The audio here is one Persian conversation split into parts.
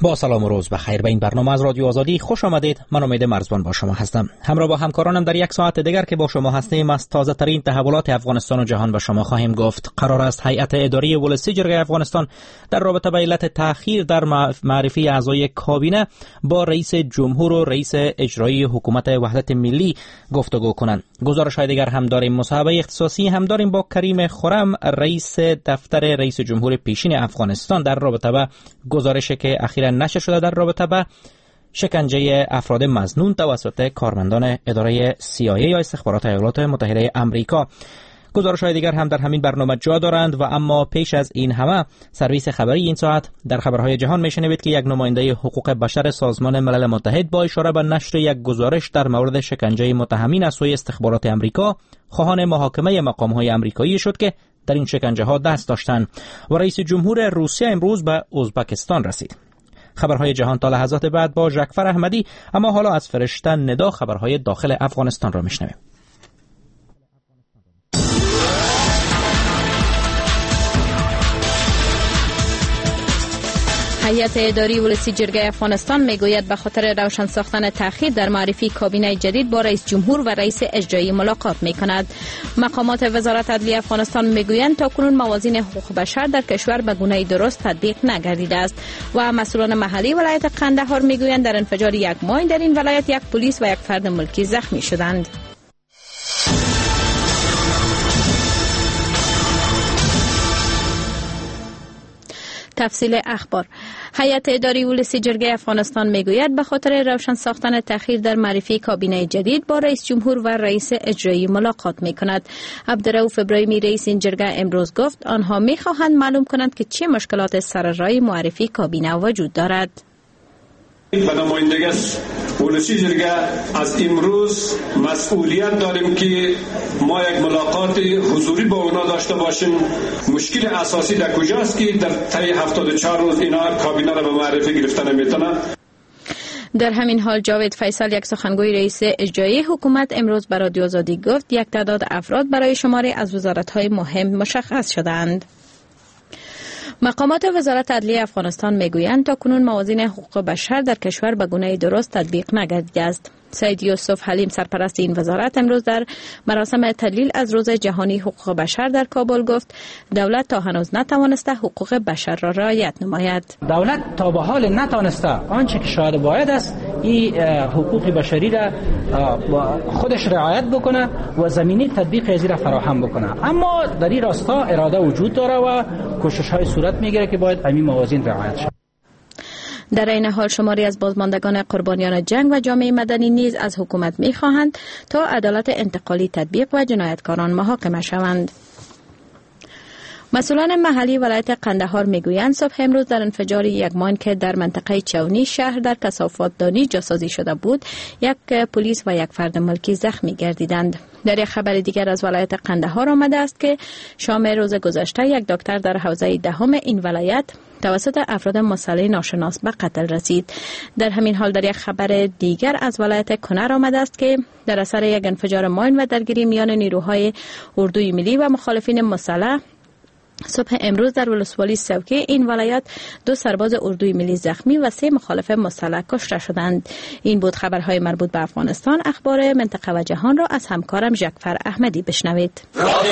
با سلام و روز بخیر به این برنامه از رادیو آزادی خوش آمدید. من امید مرزبان با شما هستم. همراه با همکارانم در یک ساعت دیگر که با شما هستیم از تازه ترین تحولات افغانستان و جهان به شما خواهیم گفت. قرار است هیئت اداری ولسی جرگه افغانستان در رابطه با علت تأخیر در معرفی اعضای کابینه با رئیس جمهور و رئیس اجرایی حکومت وحدت ملی گفتگو کنند. گزارش‌های دیگر هم داریم. مصاحبه اختصاصی هم داریم با کریم خرم، رئیس دفتر رئیس جمهور پیشین افغانستان در رابطه با گزارشی که اخیراً نشر شده در رابطه با شکنجه افراد مظنون توسط کارمندان اداره CIA یا استخبارات ایالات متحده آمریکا. گزارش‌های دیگر هم در همین برنامه جا دارند و اما پیش از این همه سرویس خبری این ساعت در خبرهای جهان میشنوید که یک نماینده حقوق بشر سازمان ملل متحد با اشاره به نشر یک گزارش در مورد شکنجه متهمین از سوی استخبارات آمریکا خواهان محاکمه مقام‌های آمریکایی شد که در این شکنجه ها دست داشتند و رئیس جمهور روسیه امروز به ازبکستان رسید. خبرهای جهان تا لحظات بعد با جعفر احمدی، اما حالا از فرشته ندا خبرهای داخل افغانستان را میشنویم. هیئت اداری ولسی جرگه افغانستان میگوید به خاطر روشن ساختن تأخیر در معرفی کابینه جدید با رئیس جمهور و رئیس اجرایی ملاقات میکند. مقامات وزارت عدلیه افغانستان میگویند تاکنون موازین حقوق بشر در کشور به گونه درست تطبیق نگردیده است و مسئولان محلی ولایت قندهار میگویند در انفجار یک ماین در این ولایت یک پلیس و یک فرد ملکی زخمی شدند. تفصیل اخبار. هیئت اداری ولسی جرگه افغانستان میگوید به خاطر روشن ساختن تأخیر در معرفی کابینه جدید با رئیس جمهور و رئیس اجرایی ملاقات میکند. عبدالرؤوف ابراهیمی رئیس این جرگه امروز گفت آنها میخواهند معلوم کنند که چه مشکلات سر راه معرفی کابینه وجود دارد. به نمایندگی ولسی جرگه از امروز مسئولیت داریم که ما یک ملاقات حضوری با اونا داشته باشیم. مشکل اساسی در کجاست که در طی 74 روز اینا کابینه را به معرفی گرفتن نمیتونن. در همین حال جاوید فیصل، یک سخنگوی رئیس اجرایی حکومت، امروز به رادیو آزادی گفت یک تعداد افراد برای شماری از وزارت‌های مهم مشخص شدند. مقامات وزارت عدلیه افغانستان میگویند تاکنون موازین حقوق بشر در کشور به گونه درست تطبیق نگردیده است. سید یوسف حلیم، سرپرست این وزارت، امروز در مراسم تدلیل از روز جهانی حقوق بشر در کابل گفت دولت تا هنوز نتوانسته حقوق بشر را رعایت نماید. دولت تا به حال نتوانسته آنچه که شاید باید است این حقوق بشری را خودش رعایت بکنه و زمینه تطبیق از را فراهم بکنه، اما در این راستا اراده وجود داره و کوشش‌های صورت میگیره که باید همین موازین رعایت شود. در این حال شماری از بازماندگان قربانیان جنگ و جامعه مدنی نیز از حکومت می‌خواهند تا عدالت انتقالی تطبیق و جنایتکاران محاکمه شوند. مسئولان محلی ولایت قندهار میگویند صبح امروز در انفجار یک ماین که در منطقه چونی شهر در کثافات دانی جاسازی شده بود، یک پلیس و یک فرد ملکی زخمی گردیدند. در یک خبر دیگر از ولایت قندهار آمده است که شام روز گذشته یک دکتر در حوزه دهم این ولایت توسط افراد مسلح ناشناس به قتل رسید. در همین حال در یک خبر دیگر از ولایت کنر آمده است که در اثر یک انفجار ماین و درگیری میان نیروهای اردوی ملی و مخالفین مسلح صبح امروز در ولسوالی سوکه این ولایت 2 سرباز اردوی ملی زخمی و 3 مخالف مسلح کشته شدند. این بود خبرهای مربوط به افغانستان. اخبار منطقه و جهان را از همکارم جعفر احمدی بشنوید.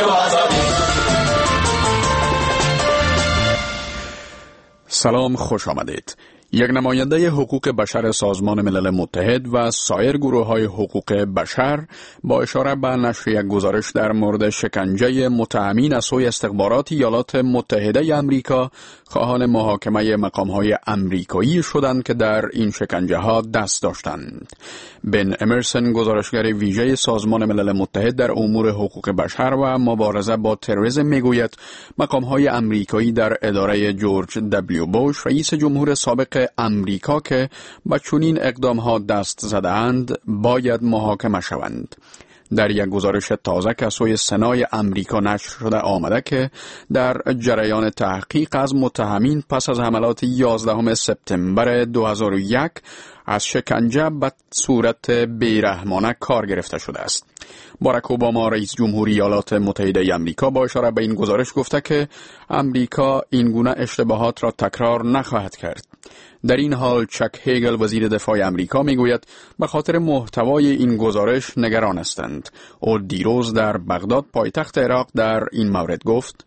سلام، خوش آمدید. یک نماینده حقوق بشر سازمان ملل متحد و سایر گروه‌های حقوق بشر با اشاره به نشر یک گزارش در مورد شکنجه متهمین از سوی استخبارات ایالات متحده آمریکا خواهان محاکمه مقام‌های آمریکایی شدند که در این شکنجه‌ها دست داشتند. بن امرسن، گزارشگر ویژه سازمان ملل متحد در امور حقوق بشر و مبارزه با تروریسم، میگوید مقام‌های آمریکایی در اداره جورج دبلیو بوش، رئیس جمهور سابق امریکا، که با چنین اقدام‌ها دست زده‌اند باید محاکمه شوند. در یک گزارش تازه که از سوی سنای امریکا نشر شده آمده که در جریان تحقیق از متهمین پس از حملات 11 سپتامبر 2001 از شکنجه به صورت بیرحمانه کار گرفته شده است. باراک اوباما رئیس جمهوری ایالات متحده آمریکا با اشاره به این گزارش گفته که آمریکا این گونه اشتباهات را تکرار نخواهد کرد. در این حال چک هیگل وزیر دفاع آمریکا میگوید به خاطر محتوای این گزارش نگران هستند. او دیروز در بغداد پایتخت عراق در این مورد گفت: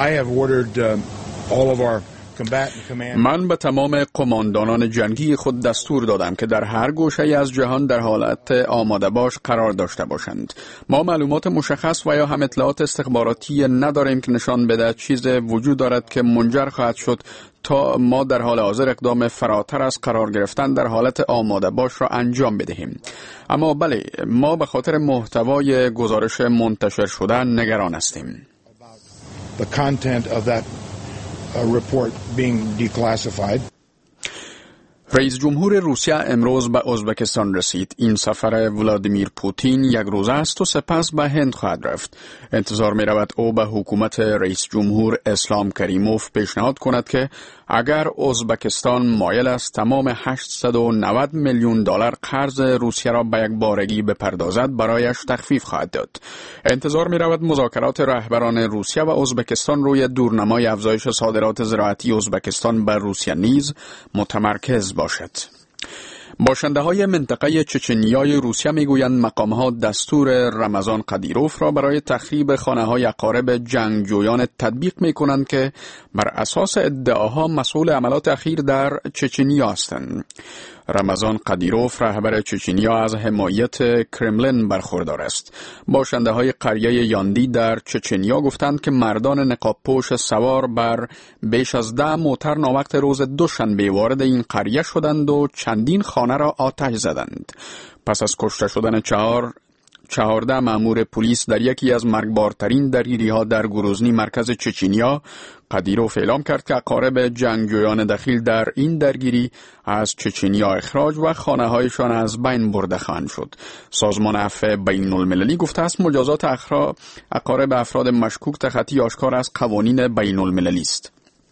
من به تمام قماندانان جنگی خود دستور دادم که در هر گوشه از جهان در حالت آماده باش قرار داشته باشند. ما معلومات مشخص و یا هم اطلاعات استخباراتی نداریم که نشان بده چیز وجود دارد که منجر خواهد شد تا ما در حال حاضر اقدام فراتر از قرار گرفتن در حالت آماده باش را انجام بدهیم. اما بله، ما به خاطر محتوای گزارش منتشر شده نگران هستیم. report being declassified. رئیس جمهور روسیه امروز به ازبکستان رسید. این سفر ولادیمیر پوتین یک روزه است و سپس به هند خواهد رفت. انتظار می رود او به حکومت رئیس جمهور اسلام کریموف پیشنهاد کند که اگر ازبکستان مایل است تمام 890 میلیون دلار قرض روسیه را به یک بارگی بپردازد برایش تخفیف خواهد داد. انتظار می رود مذاکرات رهبران روسیه و ازبکستان روی دورنمای افزایش صادرات زراعتی ازبکستان به روسیه نیز متمرکز باشد. باشنده های منطقه چچنیای روسیه میگویند مقام ها دستور رمضان قدیروف را برای تخریب خانه های اقارب جنگجویان تطبیق می کنند که بر اساس ادعاها مسئول عملات اخیر در چچنیا هستند. رمضان قدیروف رهبر چچنیا از حمایت کرملین برخوردار است. باشنده های قریه یاندی در چچنیا گفتند که مردان نقابپوش سوار بر بیش از 10 موتر ناوقت روز دوشنبه وارد این قریه شدند و چندین خانه را آتش زدند. پس از کشته شدن 14 مأمور پلیس در یکی از مرگبارترین درگیری‌ها در گروزنی مرکز چچنیا، قدیروف اعلام کرد که اقارب جنگجویان دخیل در این درگیری از چچنیا اخراج و خانه‌هایشان از بین برده خواهند شد. سازمان عفو بین‌المللی گفته است مجازات اقارب افراد مشکوک تخطی آشکار از قوانین بین‌المللی است.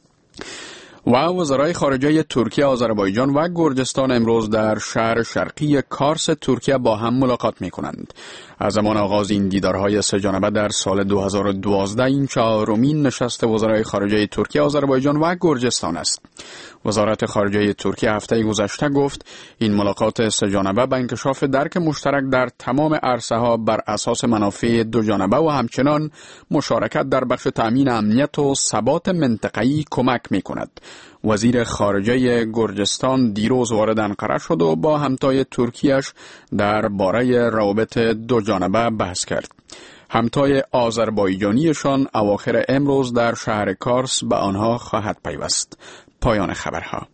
و وزرای خارجه ترکیه، آذربایجان و گرجستان امروز در شهر شرقی کارس ترکیه با هم ملاقات می کنند. از زمان آغاز این دیدارهای سه جانبه در سال 2012 این 4مین نشست وزرای خارجه ترکیه، آذربایجان و گرجستان است. وزارت خارجه ترکیه هفته گذشته گفت این ملاقات سه جانبه به انکشاف درک مشترک در تمام عرصه‌ها بر اساس منافع دو جانبه و همچنان مشارکت در بخش تأمین امنیت و ثبات منطقه‌ای کمک می‌کند. وزیر خارجه گرجستان دیروز وارد انقره شد و با همتای ترکیه‌اش درباره روابط دو جانبه بحث کرد. همتای آذربایجانیشان اواخر امروز در شهر کارس به آنها خواهد پیوست. پایان خبرها.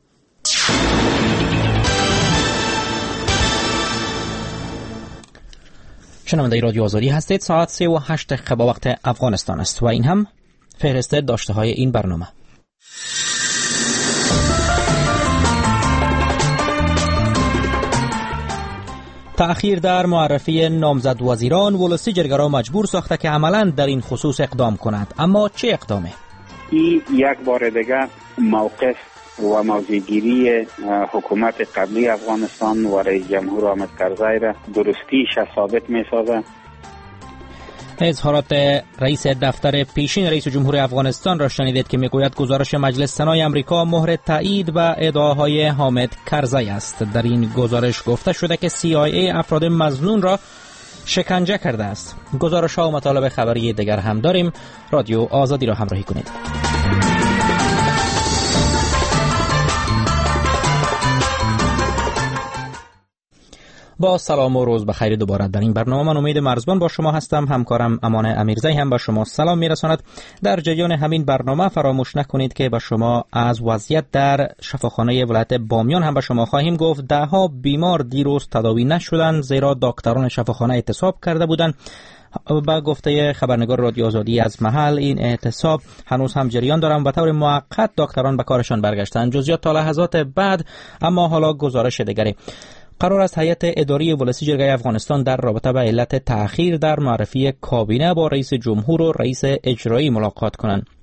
شنونده رادیو آزادی هستید. ساعت 3:08 به وقت افغانستان است و این هم فهرست داشته های این برنامه. تأخیر در معرفی نامزد وزیران ولسی جرگه را مجبور ساخته که عملاً در این خصوص اقدام کند. اما چه اقدامه؟ این یک بار دیگه موقف و موضع‌گیری حکومت قبلی افغانستان و رئیس جمهور حامد کرزی را درستیش ثابت می‌سازد. اظهارات رئیس دفتر پیشین رئیس جمهور افغانستان را شنیدید که میگوید گزارش مجلس سنای آمریکا مهر تایید و ادعاهای حامد کرزی است. در این گزارش گفته شده که CIA افراد مظنون را شکنجه کرده است. گزارش ها و مطالب خبری دیگر هم داریم. رادیو آزادی را همراهی کنید. با سلام و روز بخیر دوباره در این برنامه. من امید مرزبان با شما هستم. همکارم امان امیرزی هم با شما سلام میرساند. در جریان همین برنامه فراموش نکنید که با شما از وضعیت در شفاخانه ولایت بامیان هم با شما خواهیم گفت. دهها بیمار دیروز تداوی نشدند زیرا دکتران شفاخانه اعتصاب کرده بودند. با گفته خبرنگار رادیو آزادی از محل این اعتصاب هنوز هم جریان دارند و طور موقت دکتران به کارشان برگشتند. جزئیات تا لحظات بعد. اما حالا گزارش دیگری. قرار است هیئت اداری ولسی جرگه افغانستان در رابطه با علت تأخیر در معرفی کابینه با رئیس جمهور و رئیس اجرایی ملاقات کنند.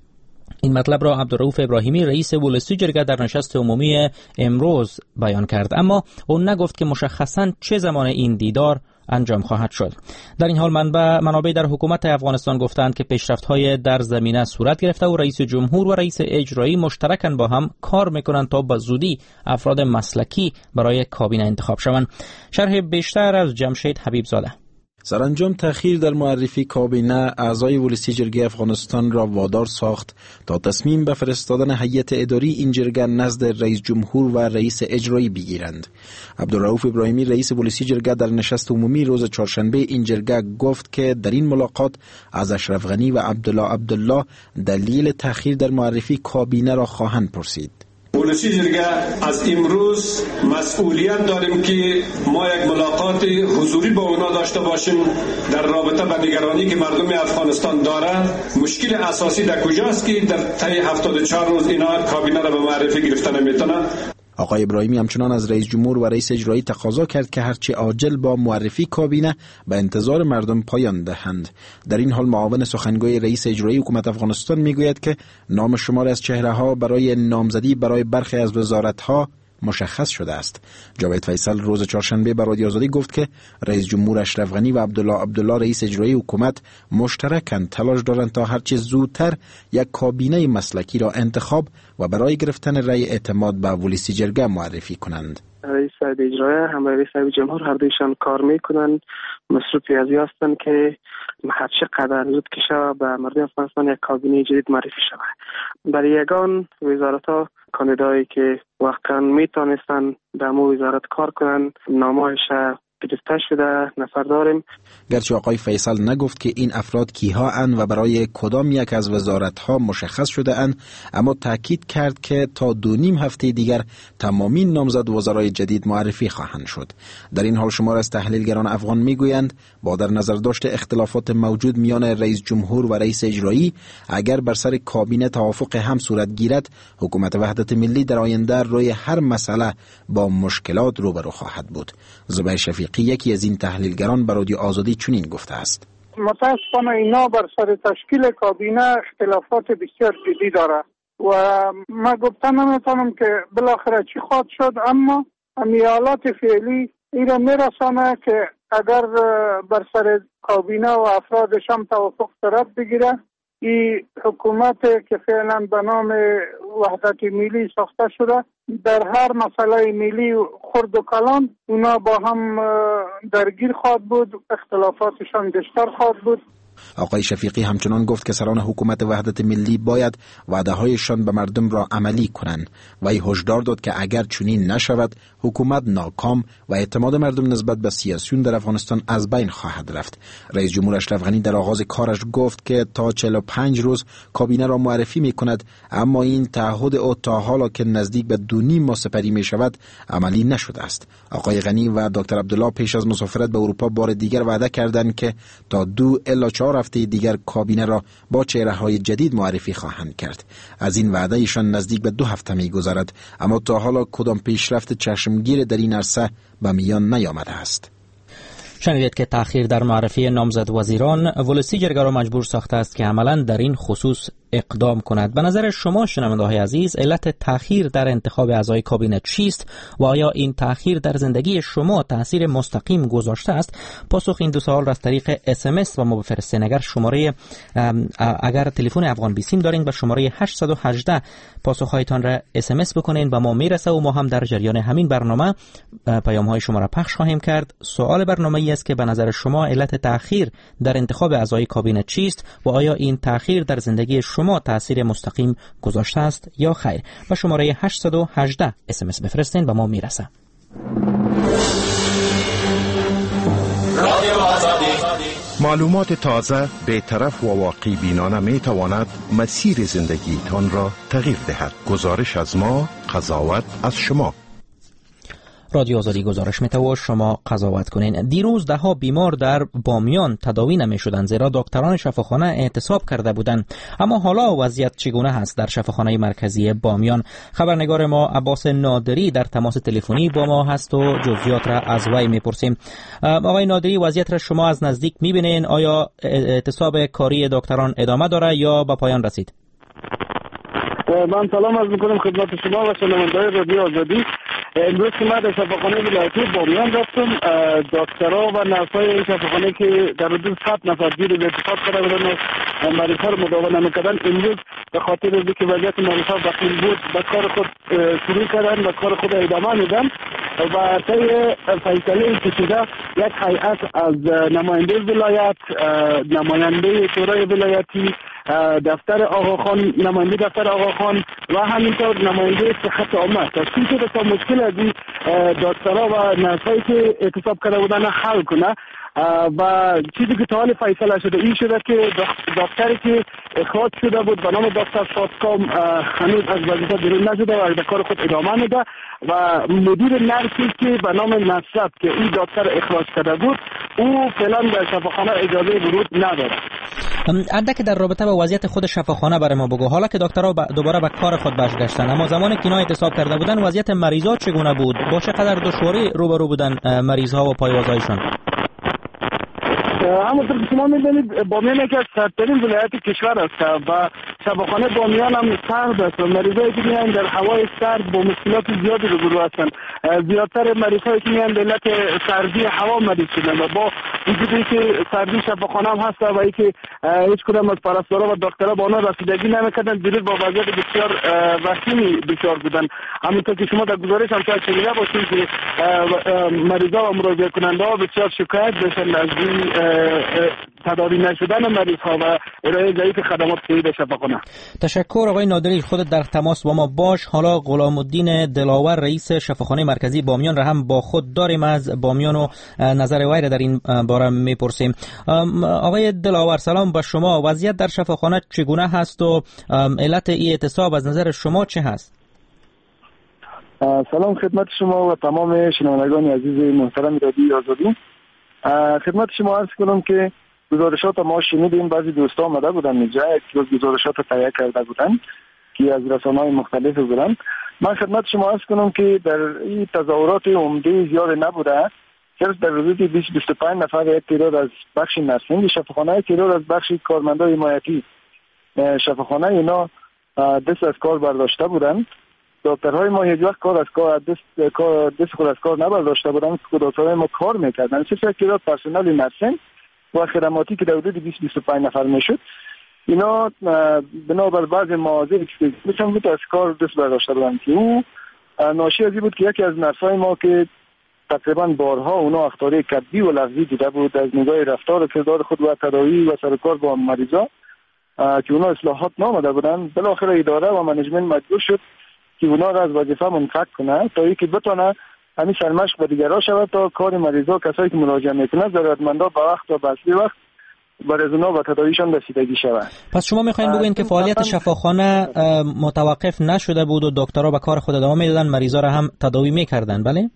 این مطلب را عبدالرؤوف ابراهیمی رئیس ولسی جرگه در نشست عمومی امروز بیان کرد، اما او نگفت که مشخصاً چه زمان این دیدار انجام خواهد شد. در این حال منابع در حکومت افغانستان گفتند که پیشرفت‌های در زمینه صورت گرفته و رئیس جمهور و رئیس اجرایی مشترکاً با هم کار میکنند تا به زودی افراد مسلکی برای کابینه انتخاب شوند. شرح بیشتر از جمشید حبیب زاده. سرانجام تأخیر در معرفی کابینه اعضای ولسی جرگه افغانستان را وادار ساخت تا تصمیم به فرستادن هیئت اداری این جرگه نزد رئیس جمهور و رئیس اجرایی بگیرند. عبدالرؤوف ابراهیمی رئیس ولسی جرگه در نشست عمومی روز چهارشنبه این جرگه گفت که در این ملاقات از اشرف غنی و عبدالله دلیل تأخیر در معرفی کابینه را خواهند پرسید. ولسی جرگه از امروز مسئولیت داریم که ما یک ملاقات حضوری با اونا داشته باشیم در رابطه با نگرانی که مردم افغانستان داره. مشکل اساسی در کجاست که در طی 74 روز اینا کابینه را به معرفی گرفتن نمیتونن. آقای ابراهیمی همچنان از رئیس جمهور و رئیس اجرایی تقاضا کرد که هرچه عاجل با معرفی کابینه به انتظار مردم پایان دهند. در این حال معاون سخنگوی رئیس اجرایی حکومت افغانستان میگوید که نام شمار از چهره‌ها برای نامزدی برای برخی از وزارت‌ها مشخص شده است. جاوید فیصل روز چهارشنبه به رادیو آزادی گفت که رئیس جمهور اشرف غنی و عبدالله رئیس اجرایی حکومت مشترکاً تلاش دارند تا هرچه زودتر یک کابینه مسلکی را انتخاب و برای گرفتن رأی اعتماد به ولسی جرگه معرفی کنند. رئیس اجرایی هم رئیس جمهور هر دویشان کار میکنند، مصروف ریاضی هستند که هر چقدر زود که شود به مردم افغانستان یک کابینه جدید معرفی شود. برای یگان وزارت‌ها کاندیدایی که واقعا میتونستن در مو وزارت کار کنن نامایش گرفته شده نفر داریم. گرچه آقای فیصل نگفت که این افراد کیها اند و برای کدام یک از وزارت‌ها مشخص شده اند، اما تاکید کرد که تا 2.5 هفته دیگر تمامی نامزد وزرای جدید معرفی خواهند شد. در این حال شمار از تحلیلگران افغان میگویند با در نظر داشت اختلافات موجود میان رئیس جمهور و رئیس اجرایی، اگر بر سر کابینه توافق هم صورت گیرد، حکومت وحدت ملی در آینده روی هر مسئله با مشکلات روبرو خواهد بود. زبیر شفیقی یکی از این تحلیلگران به رادیو آزادی چنین گفته است: متاسفانه اینا بر سر تشکیل کابینه اختلافات بسیار جدی داره و ما گفتن نمیتونم که بالاخره چی خواهد شد، اما حالات فعلی این را میرسانه که اگر بر سر کابینه و افرادش هم توافق صورت بگیره، این حکومت که فعلا به نام وحدت ملی ساخته شده در هر مسئله ملی خرد و کلان اونا با هم درگیر خواهد بود، اختلافاتشان بیشتر خواهد بود. آقای شفیقی همچنان گفت که سران حکومت وحدت ملی باید وعده‌هایشان به مردم را عملی کنند و هشدار داد که اگر چنین نشود حکومت ناکام و اعتماد مردم نسبت به سیاسیون در افغانستان از بین خواهد رفت. رئیس جمهور اشرف غنی در آغاز کارش گفت که تا 45 روز کابینه را معرفی می‌کند، اما این تعهد او تا حالا که نزدیک به 2.5 ماه سپری می‌شود عملی نشده است. آقای غنی و دکتر عبدالله پیش از مسافرت به اروپا بار دیگر وعده کردند که تا 2 الی 4 هفته دیگر کابینه را با چهره‌های جدید معرفی خواهند کرد. از این وعده ایشان نزدیک به 2 هفته می‌گذرد، اما تا حالا کدام پیشرفت چشمگیر در این عرصه به میان نیامده است. شنیدید که تأخیر در معرفی نامزد وزیران ولسی جرگه را مجبور ساخته است که عملاً در این خصوص اقدام کند. به نظر شما شنونده‌های عزیز علت تأخیر در انتخاب اعضای کابینه چیست و آیا این تأخیر در زندگی شما تأثیر مستقیم گذاشته است؟ پاسخ این 2 سوال را از طریق SMS و ما بفرستین. اگر تلفن افغان بیسیم دارین به شماره 818 پاسخهایتان را SMS بکنین و ما میرسه و ما هم در جریان همین برنامه پیام‌های شما را پخش خواهیم کرد. سوال برنامه‌ای است که به نظر شما علت تأخیر در انتخاب اعضای کابینه چیست و آیا این تأخیر در زندگی شما تأثیر مستقیم گذاشته است یا خیر؟ به شماره 818 SMS بفرستین و ما میرسه. معلومات تازه، بی‌طرف و واقعی بینانه می تواند مسیر زندگیتان را تغییر دهد. گزارش از ما، قضاوت از شما. رادیو آزادی گزارش می‌ده و شما قضاوت کنین. دیروز 10 بیمار در بامیان تداوی نمی‌شدند زیرا دکتران شفاخانه اعتصاب کرده بودند. اما حالا وضعیت چگونه هست در شفاخانه مرکزی بامیان؟ خبرنگار ما عباس نادری در تماس تلفنی با ما هست و جزئیات را از وی می‌پرسیم. آقای نادری، وضعیت را شما از نزدیک می‌بینین؟ آیا اعتصاب کاری دکتران ادامه داره یا به پایان رسید؟ من سلام عرض میکنم خدمت شما و شنونده‌های رادیو آزادی. امروز که من در شفاخانه ولایتی بامیان رفتم، دکترها و نرس‌های این شفاخانه که در حدود 100 نفر زیر التفات کرده بودن و مریض‌ها رو مداوم نمی‌کردن، امروز به خاطر اینکه وضعیت مریض‌ها وخیم بود به کار خود شروع کردن و کار خود ادامه میدن و طی فیصله که شده یک هیئت از نماینده ولایت، نماینده شورای ولایتی، دفتر آقاخان، نماینده دفتر آقاخان و همینطور نماینده صحت عامه تشکیل شده تا مشکل از این دکترها و نرسایی که اعتصاب کرده بودن حل کنه. و چیزی که تا حال فیصله شده این شده که دکتری که اخراج شده بود به نام دکتر شادکام هنوز از وظیفه بیرون نشده و در کار خود ادامه میده و مدیر نرسی که به نام نصرت که این دکتر اخراج کرده بود او فعلا در شفاخانه اجازه ورود نداره. اندک در رابطه با وضعیت خود شفاخانه برای ما بگو. حالا که دکترها دوباره به کار خود برگشتن، اما زمانی که اینا اعتصاب کرده بودن وضعیت مریضا چگونه بود؟ با چقدر دشواری روبرو بودن مریضها و پایوازایشان؟ همونطور که شما می‌دانید بامیان یکی از سردترین ولایت کشور است و شفاخانه بامیان هم سرد است و مریضایی که میان در هوای سرد با مشکلات زیادی روبرو هستند. زیادتر مریضایی که میان به علت سردی هوا مریض شدن و با وجودی که سردی شفاخانه هم هست و اینکه هیچ کدام از پرستارا و دکترها با آنها رسیدگی نمی‌کردند، دیروز با وضعیت بسیار وخیمی دچار بودند. همونطور که شما در گزارش هم شاید شنیده باشید که مریضا و مراجعه کننده‌ها بسیار شکایت داشتند از تداوی نشدن مریض‌ها و ارائه ضعیف خدمات صحی شفاخانه. تشکر آقای نادری، خودت در تماس با ما باش. حالا غلام الدین دلاور رئیس شفاخانه مرکزی بامیان را هم با خود داریم، از بامیان و نظر وی را در این باره میپرسیم. آقای دلاور سلام به شما. وضعیت در شفاخانه چگونه هست و علت این اعتصاب از نظر شما چه هست؟ سلام خدمت شما و تمام شنوندگان عزیز محترم رادیو آزادی. خدمت شما عرض کنم که گزارشات ما شنیدیم، بعضی دوستا آمده بودن اینجا یک گزارشات تهیه کرده بودن که از رسانه‌های مختلف بودن. من خدمت شما عرض کنم که در این تظاهرات عمده زیاد نبوده، صرف در حدود 20-25 نفر یک تعداد از بخش نرسینگ شفاخانه، تعداد از بخش کارمندای حمایتی شفاخانه اینا دست از کار برداشته بودن. دکترهای ما هیچ وقت دست خود از کار نبرداشته بودن که دکترهای ما کار میکردن. صرف یک تعداد پرسنل نرسینگ و خدماتی که در حدود 20-25 نفر میشد اینا بنابر بعض مواضعی که میشن بود از کار دست برداشته بودن که او ناشی از این بود که یکی از نرسای ما که تقریبا بارها اونا اخطاری کدی و لفظی دیده بود از نگاه رفتار و کردار خود و تداوی و سرکار با مریضا که اونا اصلاحات نامده بودن، بالاخره اداره و منیجمنت مجبور شد که اونا را از وظیفه منفک کنه تا اینکه بتونه همین سرمشق به دیگرها شود تا کار مریضا کسایی که مراجعه میکنن ضرورتمندا به وقت و به اصلی وقت برای اونا و تداویشان رسیدگی شود. پس شما میخواین بگوین که فعالیت شفاخانه متوقف نشده بود و دکترها به کار خود ادامه میدادن، مریضا را هم تداوی میکردن؟ بله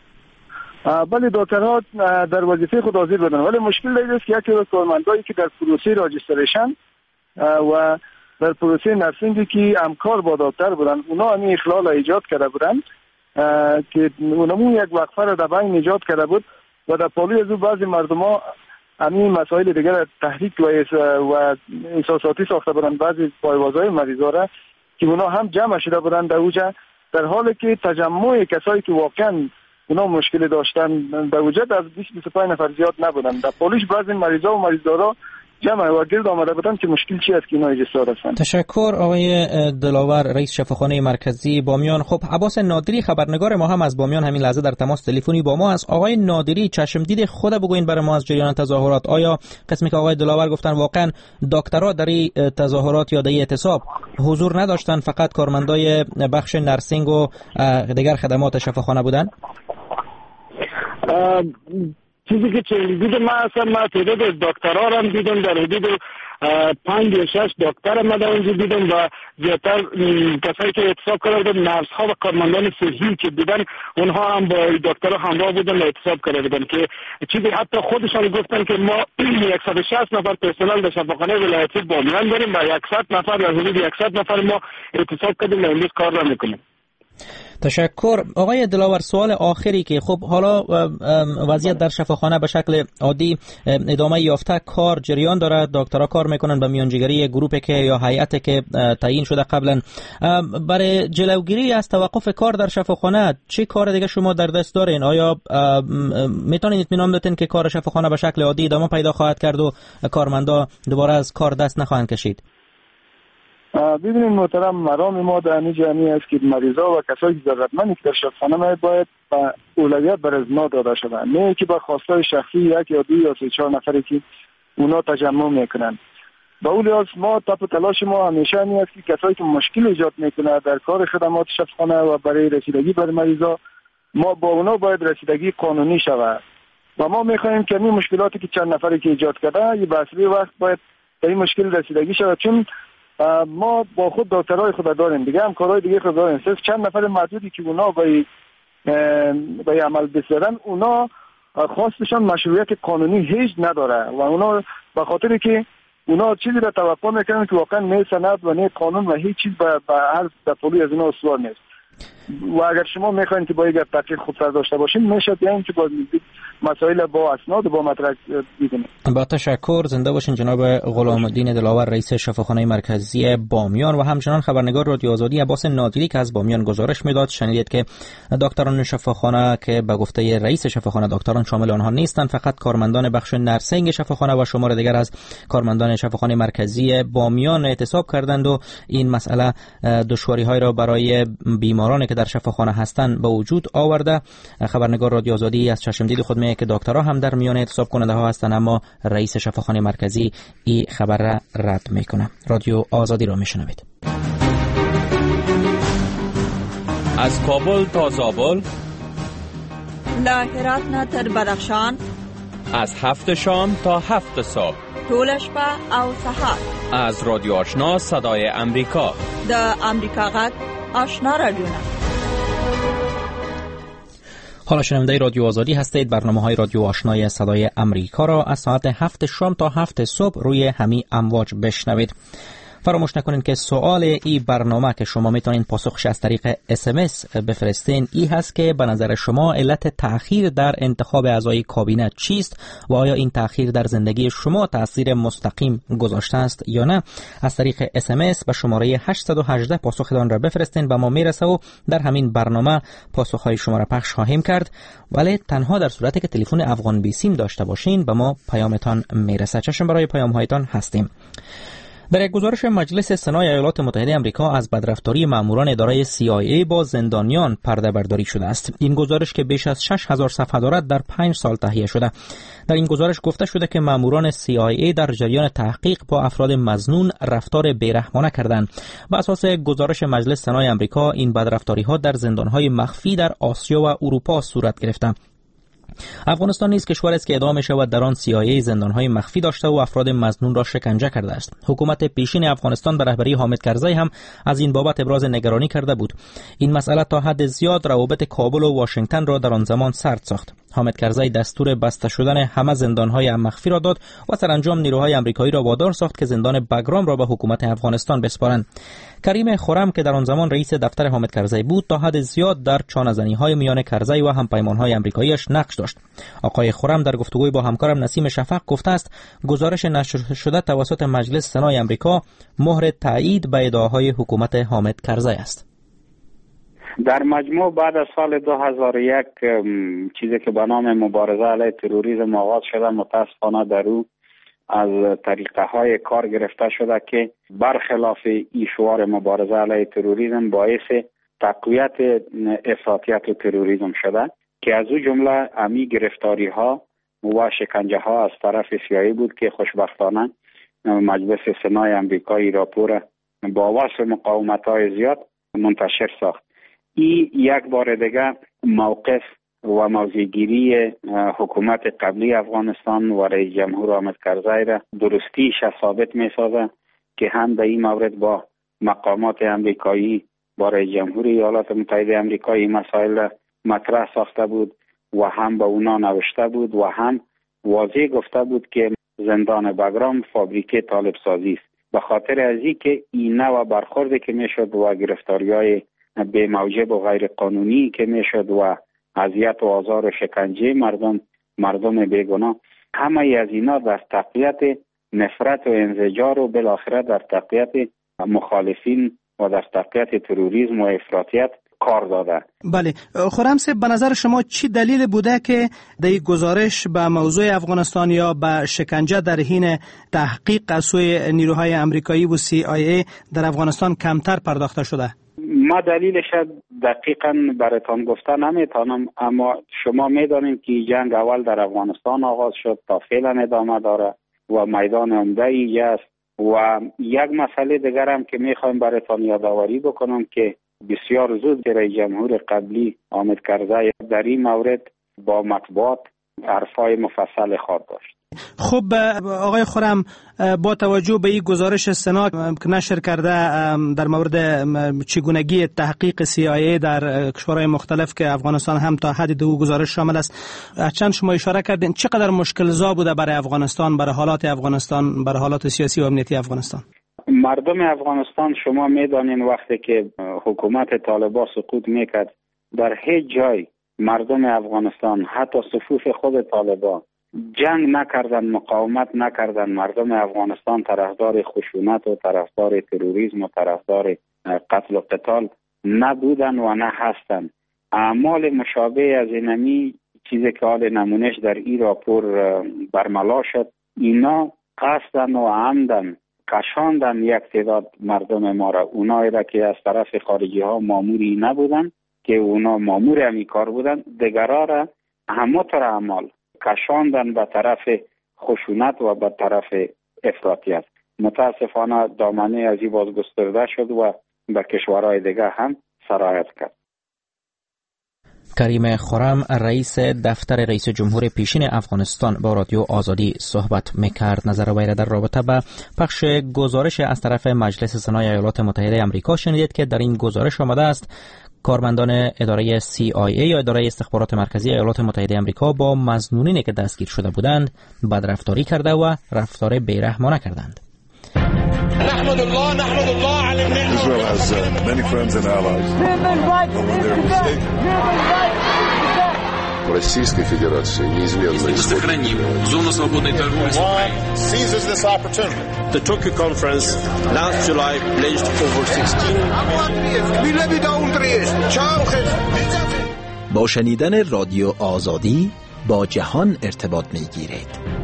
بله، دکترها در وظیفه خود حاضر بودن، ولی مشکل این است که یکی از کارمندایی که در پروسه راجستریشن و در پروسه نرسینگی که همکار با دکتر بودن اونا همین اخلال ایجاد کرده بودن که اونمون یک وقفه را در بین ایجاد کرده بود و در پالوی از او بعضی مردم‌ها همین مسائل دیگر تحریک و احساساتی ساخته بودن بعضی پایوازهای مریضا را که اونا هم جمع شده بودن در اوجه، در حالی که تجمع کسایی که واقعا اونا مشکل داشتن در اوجه از 20-25 نفر زیاد نبودن. در پالوش بعضی مریضا و مریضدارا جمع و گرد آمده بودن که مشکل چی است که اینا اجسار هستن. تشکر آقای دلاور رئیس شفاخانه مرکزی بامیان. خب عباس نادری خبرنگار ما هم از بامیان همین لحظه در تماس تلفنی با ما است. آقای نادری چشم دید خود بگوین برای ما از جریان تظاهرات. آیا قسمی که آقای دلاور گفتن واقعا دکترها در این تظاهرات یا در این اعتصاب حضور نداشتن، فقط کارمندای بخش نرسینگ و دیگر خدمات شفاخانه بودن؟ چیزی که دیدم من اصلا ما تعداد از دکترها را دیدم، در حدود 5 یا 6 دکتر هم در اونجا دیدم و زیادتر کسایی که اعتصاب کرده بودن نرس ها و کارمندان صحی که دیدن اونها هم با دکترها همراه بودن و اعتصاب کرده بودن که چیزی حتی خودشان گفتن که ما 160 نفر پرسنل در شفاخانه ولایتی بامیان داریم و 100 نفر در حدود 100 نفر ما اعتصاب کردیم و امروز کار را میکنیم. تشکر. آقای دلاور، سوال آخری که خب حالا وضعیت در شفاخانه به شکل عادی ادامه یافته، کار جریان داره، دکترها کار میکنن به میانجیگری گروپی که یا هیئتی که تعیین شده قبلا. برای جلوگیری از توقف کار در شفاخانه چه کار دیگه شما در دست دارین؟ آیا میتونید اطمینان بدین که کار شفاخانه به شکل عادی ادامه پیدا خواهد کرد و کارمندا دوباره از کار دست نخواهند کشید؟ ببینید محترم، مرام ما در اینجا است که مریضا و کسایی که ضرورتمندی که در شفاخانه باید به اولویت بر ازنا داده شود، نه که به خواستای شخصی یک یا دو یا سه چهار نفری که اونا تجمع میکنن. با اون لحاظ ما تپ تلاش ما همیشه این است که کسایی که مشکل ایجاد میکنه در کار خدمات شفاخانه و برای رسیدگی بر مریضا، ما با اونا باید رسیدگی قانونی شود و ما میخوایم که این مشکلاتی که چند نفری که ایجاد کرده یه بسری وقت باید به این مشکل رسیدگی شود، چون ما با خود دکترای خود داریم دیگه، هم کارهای دیگه خود داریم. صرف چند نفر محدودی که اونا به عمل بسیارن، اونا خواستشان مشروعیت قانونی هیچ نداره و اونا به خاطر که اونا چیزی را توقع میکنن که واقعا نه سند و نه قانون و هیچ چیز به هر دفعی از اینا استوار نیست. و اگر شما میخواین که با یک تحقیق خودسر داشته باشین، میشه بیاین که با مسائل با اسناد و با مدرک ببینید. با تشکر. زنده باشین جناب غلام الدین دلاور، رئیس شفاخانه مرکزی بامیان، و همچنان خبرنگار رادیو آزادی عباس نادری که از بامیان گزارش میداد. شنیدید که دکتران شفاخانه که به گفته رئیس شفاخانه دکتران شامل آنها نیستند، فقط کارمندان بخش نرسینگ شفاخانه و شمار دیگر از کارمندان شفاخانه مرکزی بامیان اعتصاب کردند و این مسئله دشواری‌های را برای بیمارانی که در شفاخانه هستند به وجود آورده. خبرنگار رادیو آزادی از چشمدید خود میگه که دکترها هم در میان اعتصاب کننده ها هستند، اما رئیس شفاخانه مرکزی این خبر را رد میکنه. رادیو آزادی را میشنوید. از کابل تا زابل، له هرات نه تر بدخشان، از 7 شام تا 7 صبح، ټول شپه او سهار، از رادیو آشنا صدای امریکا، د امریکا غږ آشنا رادیو. حالا شنونده رادیو آزادی هستید. برنامه‌های رادیو آشنای صدای امریکا را از ساعت 7 شام تا 7 صبح روی همین امواج بشنوید. فراموش نکنید که سوال این برنامه که شما میتونید پاسخش از طریق SMS بفرستین این هست که به نظر شما علت تأخیر در انتخاب اعضای کابینه چیست و آیا این تأخیر در زندگی شما تأثیر مستقیم گذاشته است یا نه؟ از طریق SMS به شماره 818 پاسختان را بفرستین، به ما میرسه و در همین برنامه پاسخهای شما را پخش خواهیم کرد، ولی تنها در صورتی که تلفن افغان بیسیم داشته باشین به ما پیامتان میرسه. چشم برای پیامهایتان هستیم. در یک گزارش مجلس سنای ایالات متحده آمریکا از بدرفتاری ماموران اداره CIA با زندانیان پرده برداری شده است. این گزارش که بیش از 6000 صفحه دارد در 5 سال تهیه شده. در این گزارش گفته شده که ماموران CIA در جریان تحقیق با افراد مظنون رفتار بیرحمانه کردند. بر اساس گزارش مجلس سنای آمریکا این بدرفتاری‌ها در زندان‌های مخفی در آسیا و اروپا صورت گرفته. افغانستان نیز کشوری است که ادعا می‌شود در آن CIA زندان‌های مخفی داشته و افراد مظنون را شکنجه کرده است. حکومت پیشین افغانستان به رهبری حامد کرزی هم از این بابت ابراز نگرانی کرده بود. این مسئله تا حد زیاد روابط کابل و واشنگتن را در آن زمان سرد ساخت. حامد کرزی دستور بسته شدن همه زندان‌های مخفی را داد و سرانجام نیروهای آمریکایی را وادار ساخت که زندان بگرام را به حکومت افغانستان بسپارند. کریم خرم که در آن زمان رئیس دفتر حامد کرزی بود تا حد زیاد در چانه‌زنی‌های میان کرزی و همپیمان‌های آمریکایی‌اش نقش داشت. آقای خرم در گفتگوی با همکارم نسیم شفق گفته است گزارش نشر شده توسط مجلس سنای آمریکا مهر تایید به ادعاهای حکومت حامد کرزی است. در مجموع بعد از سال 2001 چیزی که به نام مبارزه علیه تروریسم آغاز شده، متاسفانه در او از طریقه های کار گرفته شده که برخلاف ایشوار مبارزه علیه تروریسم باعث تقویت افراطیت و تروریسم شده که از او جمله امی گرفتاری ها و شکنجه ها از طرف CIA بود که خوشبختانه مجلس سنای آمریکایی راپور با وصف مقاومت های زیاد منتشر ساخت. این یک بار دیگه موقف و موضع‌گیری حکومت قبلی افغانستان و رئیس جمهور حامد کرزی را درستیش ثابت می‌سازد که هم در این مورد با مقامات آمریکایی با رئیس جمهور ایالات متحده آمریکایی مسائل مطرح ساخته بود و هم با اونا نوشته بود و هم واضح گفته بود که زندان بگرام فابریکه طالب سازی است. به خاطر از این که این نوع برخوردی که میشد و گرفتاری‌های به موجب و غیر قانونی که میشد و اذیت و آزار و شکنجه مردم بیگناه، همه از اینا در تقویت نفرت و انزجار و بالاخره در تقویت مخالفین و در تقویت تروریسم و افراطیت کار داده. بله، خرم صاحب، به نظر شما چی دلیل بوده که در گزارش به موضوع افغانستان یا به شکنجه در حین تحقیق از سوی نیروهای امریکایی و CIA در افغانستان کمتر پرداخته شده؟ ما دلیلش دقیقاً براتان گفته نمیتونم، اما شما میدانید که جنگ اول در افغانستان آغاز شد، تا فعلا ادامه داره و میدان عمده ای است. و یک مسئله دیگر هم که میخوایم براتان یادآوری بکنم که بسیار زود رئیس جمهور قبلی حامد کرزی در این مورد با مطبوعات حرفای مفصل خواهد داشت. خب آقای خرم، با توجه به این گزارش سنا که نشر کرده در مورد چگونگی تحقیق CIA در کشورهای مختلف که افغانستان هم تا حد دو گزارش شامل است، چند شما اشاره کردین چقدر مشکل زا بوده برای افغانستان، برای حالات افغانستان، برای حالات سیاسی و امنیتی افغانستان؟ مردم افغانستان شما میدانین وقتی که حکومت طالبان سقوط میکرد، در هیچ جای مردم افغانستان حتی صفوف خود طالبان جنگ نکردن، مقاومت نکردن. مردم افغانستان طرفدار خشونت و طرفدار تروریسم و طرفدار قتل و قتال نبودن و نه هستن. اعمال مشابه از اینمی چیزی که حال نمونش در این راپور برملا شد، اینا قصدن و عمدن کشاندن یک تعداد مردم ما را، اونایی را که از طرف خارجی ها ماموری نبودن که اونا مامور همی کار بودن، دیگرها را همه اعمال کشاندن به طرف خشونت و به طرف افراطیت. متاسفانه دامنه از این باز گسترده شد و به کشورهای دیگه هم سرایت کرد. کریم خرم، رئیس دفتر رئیس جمهور پیشین افغانستان، با رادیو آزادی صحبت میکرد. نظر وی در رابطه با پخش گزارش از طرف مجلس سنای ایالات متحده آمریکا شنیدید که در این گزارش آمده است کارمندان اداره CIA یا اداره استخبارات مرکزی ایالات متحده آمریکا با مظنونینی که دستگیر شده بودند بدرفتاری کرده و رفتار بیرحمانه کردند. نحمد الله على النعمة. Israel has many friends and allies. Российской Федерации неизменно сохраним зону свободной торговли. Seizes this opportunity. The Tokyo conference last July pledged over 16. با شنیدن رادیو آزادی با جهان ارتباط میگیرید.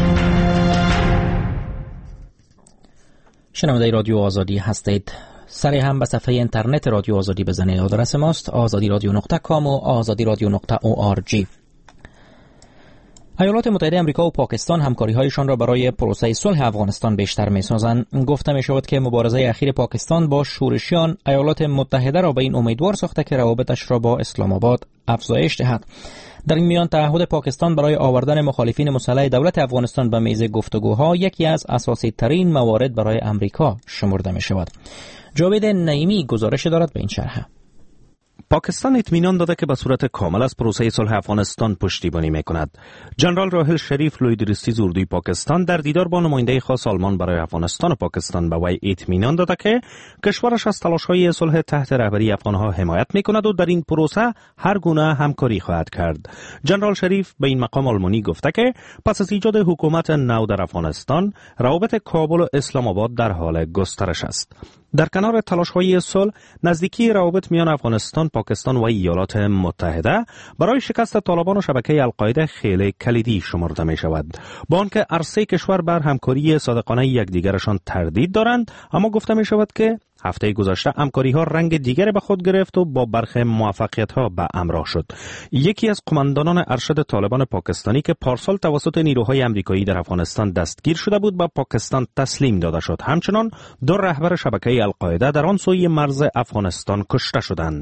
شنونده رادیو آزادی هستید. سری هم به صفحه اینترنت رادیو آزادی بزنید. آدرس ماست azadiradio.com و azadiradio.org. ایالات متحده آمریکا و پاکستان همکاری‌هایشان را برای پروسه صلح افغانستان بیشتر می‌سازند. گفته می‌شود که مبارزه اخیر پاکستان با شورشیان ایالات متحده را به این امیدوار ساخته که روابطش را با اسلام آباد افزایش دهد. در این میان تعهد پاکستان برای آوردن مخالفین مسلح دولت افغانستان به میز گفتگوها یکی از اساسی ترین موارد برای امریکا شمرده می‌شود. جاوید نعیمی گزارش دارد به این شرح. پاکستان اطمینان داده که به صورت کامل از پروسه صلح افغانستان پشتیبانی می‌کند. جنرال راحل شریف لویدریستیز اردوی پاکستان در دیدار با نماینده خاص آلمان برای افغانستان و پاکستان به وی اطمینان داده که کشورش از تلاش‌های صلح تحت رهبری افغان‌ها حمایت می‌کند و در این پروسه هر گونه همکاری خواهد کرد. جنرال شریف به این مقام آلمانی گفته که پس از ایجاد حکومت نو در افغانستان، روابط کابل و اسلام آباد در حال گسترش است. در کنار تلاش‌های صلح، نزدیکی روابط میان افغانستان، پاکستان و ایالات متحده برای شکست طالبان و شبکه القاعده خیلی کلیدی شمرده می شود. با آنکه هر سه کشور بر همکاری صادقانه یکدیگرشان تردید دارند، اما گفته می شود که هفته گذشته همکاری‌ها رنگ دیگر به خود گرفت و با برخی موفقیت‌ها به همراه شد. یکی از قماندانان ارشد طالبان پاکستانی که پارسال توسط نیروهای آمریکایی در افغانستان دستگیر شده بود به پاکستان تسلیم داده شد. همچنان دو رهبر شبکه القاعده در آن سوی مرز افغانستان کشته شدند.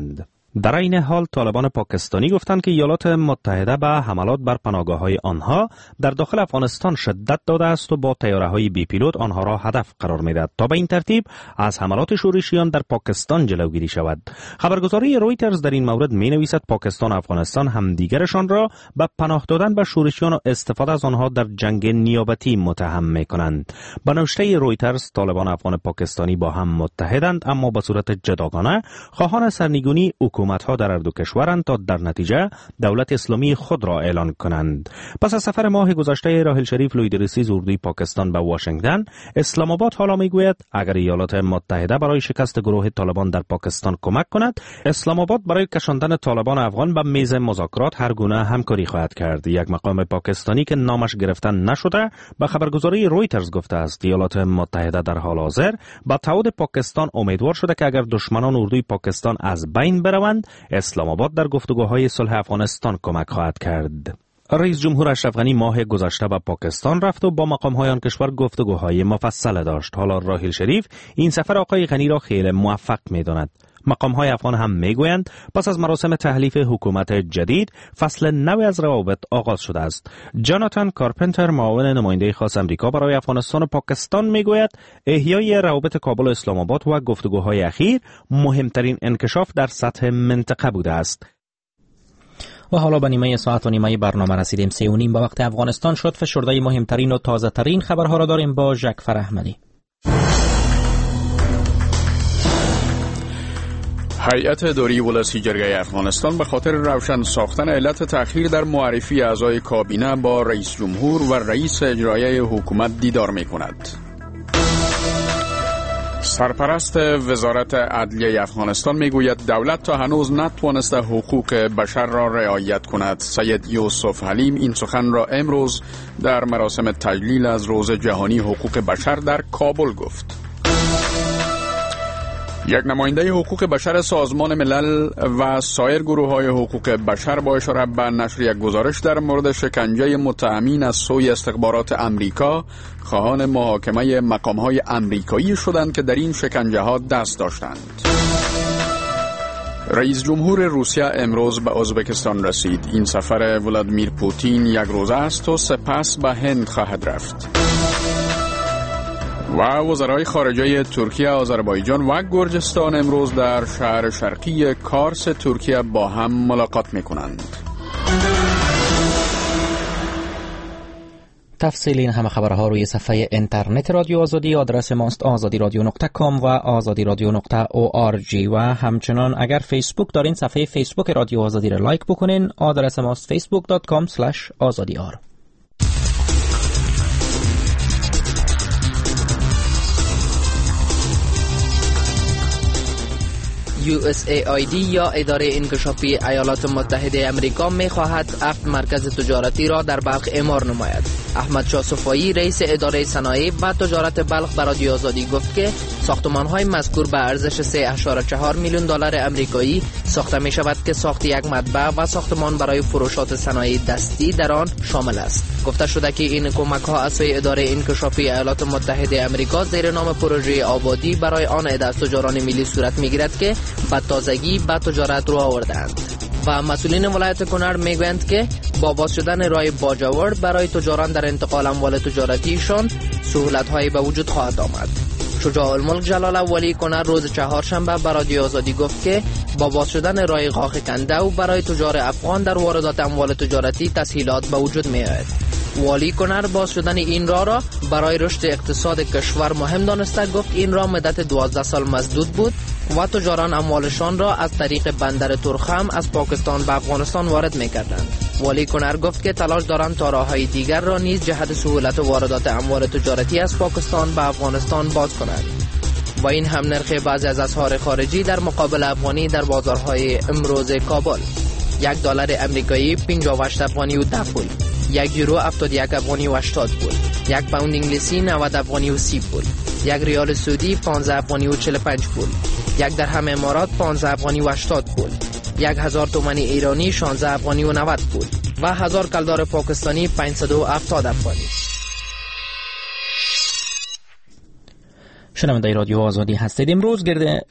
در این حال طالبان پاکستانی گفتند که ایالات متحده به حملات بر پناهگاه‌های آنها در داخل افغانستان شدت داده است و با طیاره‌های بی پیلوت آنها را هدف قرار می‌دهد تا به این ترتیب از حملات شورشیان در پاکستان جلوگیری شود. خبرگزاری رویترز در این مورد می‌نویسد پاکستان و افغانستان همدیگرشان را به پناه دادن به شورشیان و استفاده از آنها در جنگ نیابتی متهم می‌کنند. به نوشته رویترز طالبان افغان پاکستانی با هم متحدند، اما به صورت جداگانه خواهان سرنگونی حکومت‌ها در هر دو کشورند تا در نتیجه دولت اسلامی خود را اعلان کنند. پس از سفر ماه گذشته راحل شریف لویدرسی اردوی پاکستان به واشنگتن، اسلام آباد حالا میگوید اگر ایالات متحده برای شکست گروه طالبان در پاکستان کمک کند، اسلام آباد برای کشاندن طالبان افغان به میز مذاکرات هر گونه همکاری خواهد کرد. یک مقام پاکستانی که نامش گرفتن نشده به خبرگزاری رویترز گفته است ایالات متحده در حال حاضر با تعهد پاکستان امیدوار شده که اگر دشمنان اردوی پاکستان از بین بروند، اسلام آباد در گفتگوهای صلح افغانستان کمک خواهد کرد. رئیس جمهور اشرف غنی ماه گذشته به پاکستان رفت و با مقام‌های آن کشور گفتگوهای مفصل داشت. حالا راحل شریف این سفر آقای غنی را خیلی موفق می‌داند. مقام‌های افغان هم میگویند پس از مراسم تحلیف حکومت جدید فصل نو از روابط آغاز شده است. جاناتان کارپنتر معاون نماینده خاص امریکا برای افغانستان و پاکستان میگوید احیای روابط کابل و اسلام آباد و گفتگوهای اخیر مهمترین انکشاف در سطح منطقه بوده است. و حالا به نیمه ساعت و نیمه برنامه رسیدیم. 3:30 به وقت افغانستان شد. فشرده مهمترین و تازه ترین خبرها را داریم با ژکفر احمدی. هیئت اداری ولسی جرگه افغانستان به خاطر روشن ساختن علت تأخیر در معرفی اعضای کابینه با رئیس جمهور و رئیس اجرایی حکومت دیدار می کند. سرپرست وزارت عدلیه افغانستان میگوید دولت تا هنوز نتوانسته حقوق بشر را رعایت کند. سید یوسف حلیم این سخن را امروز در مراسم تجلیل از روز جهانی حقوق بشر در کابل گفت. یک نماینده حقوق بشر سازمان ملل و سایر گروه‌های حقوق بشر با اشاره به نشر یک گزارش در مورد شکنجه متهمین از سوی استخبارات امریکا خواهان محاکمه مقام‌های امریکایی شدند که در این شکنجه‌ها دست داشتند. رئیس جمهور روسیه امروز به ازبکستان رسید. این سفر ولادیمیر پوتین یک روزه است و سپس به هند خواهد رفت. و وزرای خارجه ترکیه، آذربایجان و گرجستان امروز در شهر شرقی کارس ترکیه با هم ملاقات می‌کنند. تفصیل این همه خبرها روی صفحه اینترنت رادیو آزادی. آدرس ماست azadiradio.com و azadiradio.org و همچنان اگر فیسبوک دارین صفحه فیسبوک رادیو آزادی را لایک بکنین. آدرس ماست facebook.com/azadiyar. USAID یا اداره انکشافی ایالات متحده امریکا می خواهد 7 مرکز تجارتی را در بلخ اعمار نماید. احمد شاه صفایی رئیس اداره صنایع و تجارت بلخ به رادیو آزادی گفت که ساختمان‌های مذکور به ارزش 3.4 میلیون دلار آمریکایی ساخته می شود که ساخت یک مطبع و ساختمان برای فروشات صنایع دستی در آن شامل است. گفته شده که این کمک‌ها از سوی اداره انکشافی ایالات متحده امریکا زیر نام پروژه آبادی برای آن عده از تجاران ملی صورت می‌گیرد که به تازگی به تجارت رو آوردند. و مسئولین ولایت کنر میگویند که با باز شدن راه باجاور برای تجاران در انتقال اموال تجارتیشان سهولت‌هایی به وجود خواهد آمد. شجاع الملک جلال ولی کنر روز چهارشنبه به رادیو آزادی گفت که با باز شدن راه قاخ کنده و برای تجار افغان در واردات اموال تجارتی تسهیلات به وجود می‌آید. والی کنر باز شدن این راه را برای رشد اقتصاد کشور مهم دانسته گفت این راه مدت 12 سال مسدود بود و تجاران اموالشان را از طریق بندر ترخم از پاکستان به افغانستان وارد می‌کردند. والی کنر گفت که تلاش دارند تا راه‌های دیگر را نیز جهت سهولت واردات اموال تجارتی از پاکستان به افغانستان باز کنند. و این هم نرخ بعضی از اسعار خارجی در مقابل افغانی در بازارهای امروز کابل: $1 امریکایی 58 افغانی و 10 پول، €1 71 افغانی و 80 پول، 1 پوند انگلیسی 90 افغانی و 30 پول، 1 ریال سعودی 15 افغانی و 45 پول، 1 درهم امارات 15 افغانی و 80 پول، 1000 تومان ایرانی 16 افغانی و 90 پول و 1000 کلدار پاکستانی 570 افغانی. شنونده رادیو آزادی هستید. امروز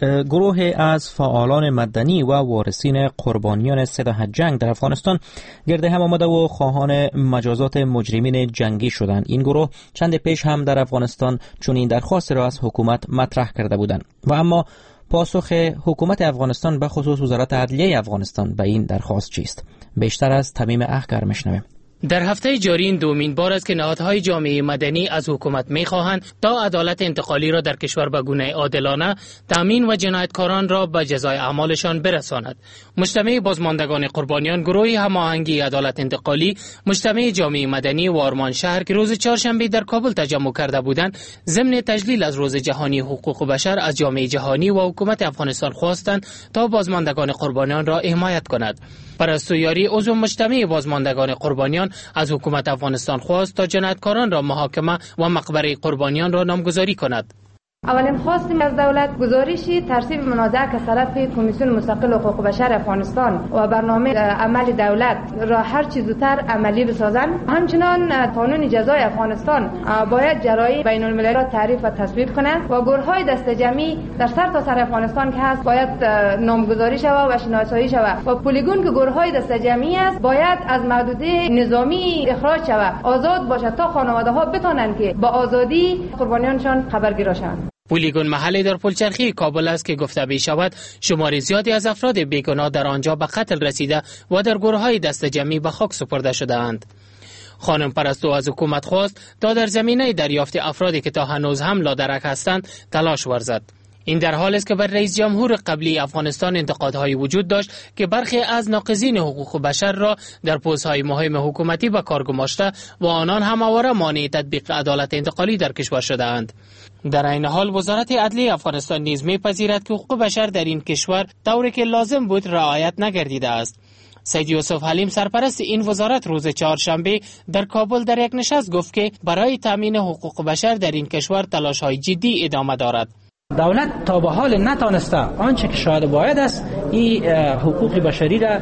گروه از فعالان مدنی و وارثین قربانیان 13 جنگ در افغانستان گرد هم آمده و خواهان مجازات مجرمین جنگی شدند. این گروه چند پیش هم در افغانستان چنین درخواست را از حکومت مطرح کرده بودند و اما پاسخ حکومت افغانستان به خصوص وزارت عدلیه افغانستان به این درخواست چیست؟ بیشتر از تمیم احگر میشنویم. در هفته جاری این دومین بار است که نهادهای جامعه مدنی از حکومت می‌خواهند تا عدالت انتقالی را در کشور به گونه عادلانه تامین و جنایتکاران را به جزای اعمالشان برساند. مجتمع بازماندگان قربانیان، گروهی هماهنگی عدالت انتقالی، مجتمع جامعه مدنی و آرمان شهر که روز چهارشنبه در کابل تجمع کرده بودند، ضمن تجلیل از روز جهانی حقوق بشر از جامعه جهانی و حکومت افغانستان خواستند تا بازماندگان قربانیان را حمایت کند. پرستو یاری، عضو مجتمع بازماندگان قربانیان، از حکومت افغانستان خواست تا جنایتکاران را محاکمه و مقبره قربانیان را نامگذاری کند. اولین خواستیم از دولت گزارشی ترتیب منازعه که طرف کمیسیون مستقل حقوق بشر افغانستان و برنامه عمل دولت را هر چه زودتر عملی بسازند. همچنان قانون جزای افغانستان باید جرایی بین المللی را تعریف و تصویب کنند و گروه‌های دسته جمعی در سرتاسر افغانستان که هست باید نامگذاری شود و شناسایی شود و پلیگون که گروه‌های دسته جمعی است باید از محدوده نظامی اخراج شود، آزاد باشد تا خانواده‌ها بتوانند که با آزادی قربانیانشان خبرگیر شوند. پلیگون محلی در پلچرخی کابل است که گفته می شود شماری زیادی از افراد بیگناه در آنجا به قتل رسیده و در گروه‌های دست جمعی به خاک سپرده شده اند. خانم پرستو از حکومت خواست تا در زمینه دریافت افرادی که تا هنوز هم لادرک هستند تلاش ورزد. این در حال است که بر رئیس جمهور قبلی افغانستان انتقادهایی وجود داشت که برخی از ناقضین حقوق بشر را در پست‌های مهم حکومتی به کار گماشته و آنان همواره مانع تطبیق عدالت انتقالی در کشور شده‌اند. در این حال وزارت عدلیه افغانستان نیز می‌پذیرد که حقوق بشر در این کشور طوری که لازم بود رعایت نگردیده است. سید یوسف حلیم، سرپرست این وزارت، روز چهارشنبه در کابل در یک نشست گفت که برای تامین حقوق بشر در این کشور تلاش‌های جدی ادامه دارد. دولت تا به حال نتانسته آنچه که شاید باید است این حقوق بشری را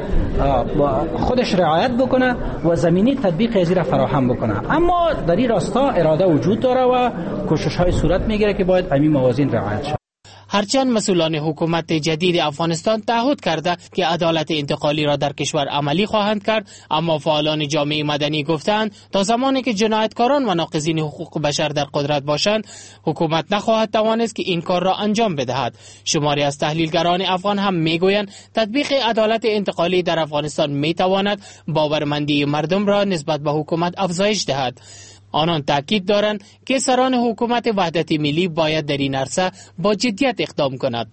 خودش رعایت بکنه و زمینی تطبیق از را فراهم بکنه، اما در این راستا اراده وجود داره و کوشش های صورت میگیره که باید همین موازین رعایت شود. هرچند مسئولان حکومت جدید افغانستان تعهد کرده که عدالت انتقالی را در کشور عملی خواهند کرد، اما فعالان جامعه مدنی گفتند تا زمانی که جنایتکاران و ناقضین حقوق بشر در قدرت باشند حکومت نخواهد توانست که این کار را انجام بدهد. شماری از تحلیلگران افغان هم میگویند تطبیق عدالت انتقالی در افغانستان میتواند باورمندی مردم را نسبت به حکومت افزایش دهد. آنان تاکید دارند که سران حکومت وحدت ملی باید در این عرصه با جدیت اقدام کند.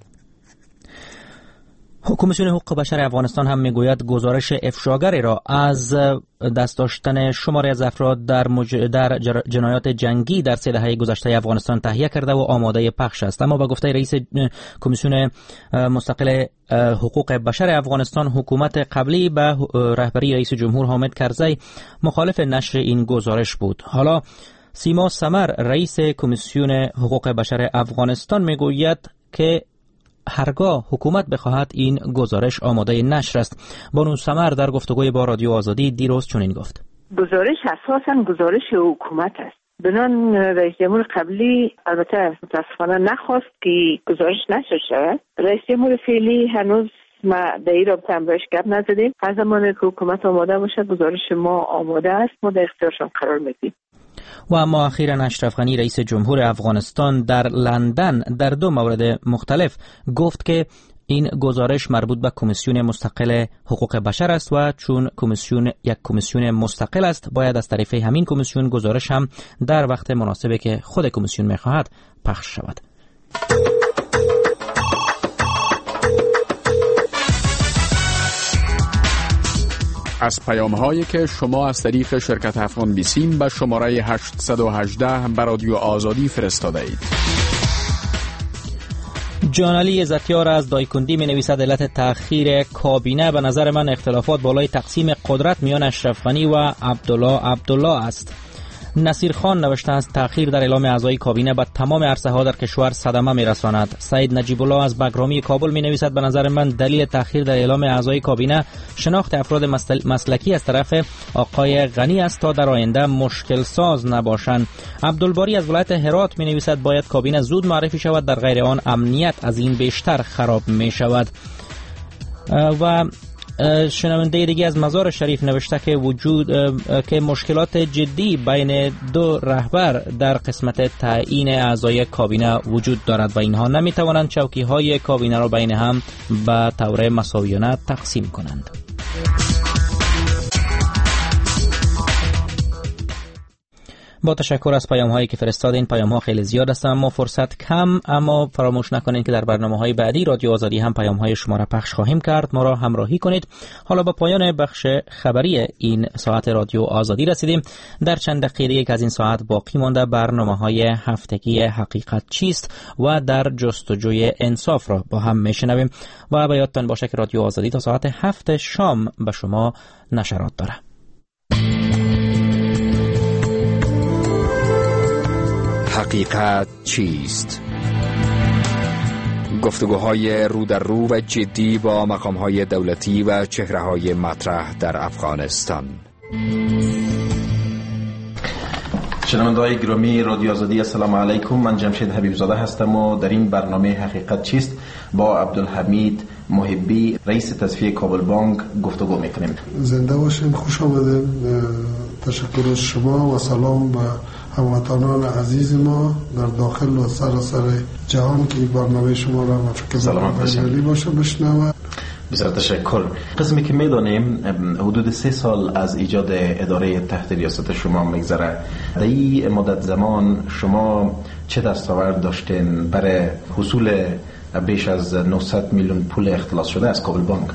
کمیسیون حقوق بشر افغانستان هم میگوید گزارش افشاگری را از دست داشتن شماری از افراد در جنایات جنگی در 3 دهه گذشته افغانستان تهیه کرده و آماده پخش است، اما به گفته رئیس کمیسیون مستقل حقوق بشر افغانستان حکومت قبلی به رهبری رئیس جمهور حامد کرزی مخالف نشر این گزارش بود. حالا سیما سمر، رئیس کمیسیون حقوق بشر افغانستان، میگوید که هرگاه حکومت بخواهد این گزارش آماده نشر است. بانو سمر در گفتگوی با رادیو آزادی دیروز چنین گفت: گزارش اساساً گزارش حکومت است. بنان رئیس جمهور قبلی البته متاسفانه نخواست که گزارش نشر شود. رئیس جمهور فعلی هنوز ما در این رابطه هم بهش گپ نزدیم. هر زمانی که حکومت آماده باشد گزارش ما آماده است، ما در اختیارشان قرار میدیم. و اما اخیراً اشرف غنی، رئیس جمهور افغانستان، در لندن در 2 مورد مختلف گفت که این گزارش مربوط به کمیسیون مستقل حقوق بشر است و چون یک کمیسیون مستقل است باید از طریق همین کمیسیون گزارش هم در وقت مناسبی که خود کمیسیون می‌خواهد پخش شود. از پیام‌هایی که شما از طریق شرکت افغان بیسیم به شماره 818 به رادیو آزادی فرستاده اید. جانعلی عزتیار از دایکندی می نویسد علت تأخیر کابینه به نظر من اختلافات بالای تقسیم قدرت میان اشرف غنی و عبدالله است. نصیر خان نوشته است تأخیر در اعلام اعضای کابینه به تمام عرصه‌ها در کشور صدمه می‌رساند. سعید نجیب الله از بگرامی کابل می‌نویسد به نظر من دلیل تأخیر در اعلام اعضای کابینه شناخت افراد مسلکی از طرف آقای غنی است تا در آینده مشکل ساز نباشند. عبدالباری از ولایت هرات می‌نویسد باید کابینه زود معرفی شود، در غیر آن امنیت از این بیشتر خراب می‌شود. و شنونده دیگه از مزار شریف نوشته که مشکلات جدی بین دو رهبر در قسمت تعیین اعضای کابینه وجود دارد و اینها نمیتوانند چوکی‌های کابینه را بین هم به طور مساویانه تقسیم کنند. با تشکر از پیام هایی که فرستادین. پیام ها خیلی زیاد است اما فرصت کم، اما فراموش نکنید که در برنامه های بعدی رادیو آزادی هم پیام های شما را پخش خواهیم کرد. ما را همراهی کنید. حالا با پایان بخش خبری این ساعت رادیو آزادی رسیدیم. در چند دقیقه که از این ساعت باقی مانده برنامه های هفتگی حقیقت چیست و در جستجوی انصاف را با هم میشنویم و به یادتان باشه که رادیو آزادی تا ساعت 7 شام به شما نشرات داره. حقیقت چیست؟ گفتگوهای رو در رو و جدی با مقامهای دولتی و چهره‌های مطرح در افغانستان. شنونده‌های گرامی رادیو آزادی، السلام علیکم. من جمشید حبیب زاده هستم و در این برنامه حقیقت چیست با عبدالحمید محبی رئیس تصفیه کابل بانک گفتگو میکنیم. زنده باشین، خوش آمدین. تشکر از شما و سلام به هموطنان عزیز ما در داخل و سراسر جهان که برنامه شما را مفکر باشه بشنوه. بسیار تشکر. قسمی که میدانیم حدود 3 سال از ایجاد اداره تحت ریاست شما میگذره. در این مدت زمان شما چه دستاورد داشتین برای حصول بیش از 900 میلیون پول اختلاس شده از کابل بانک؟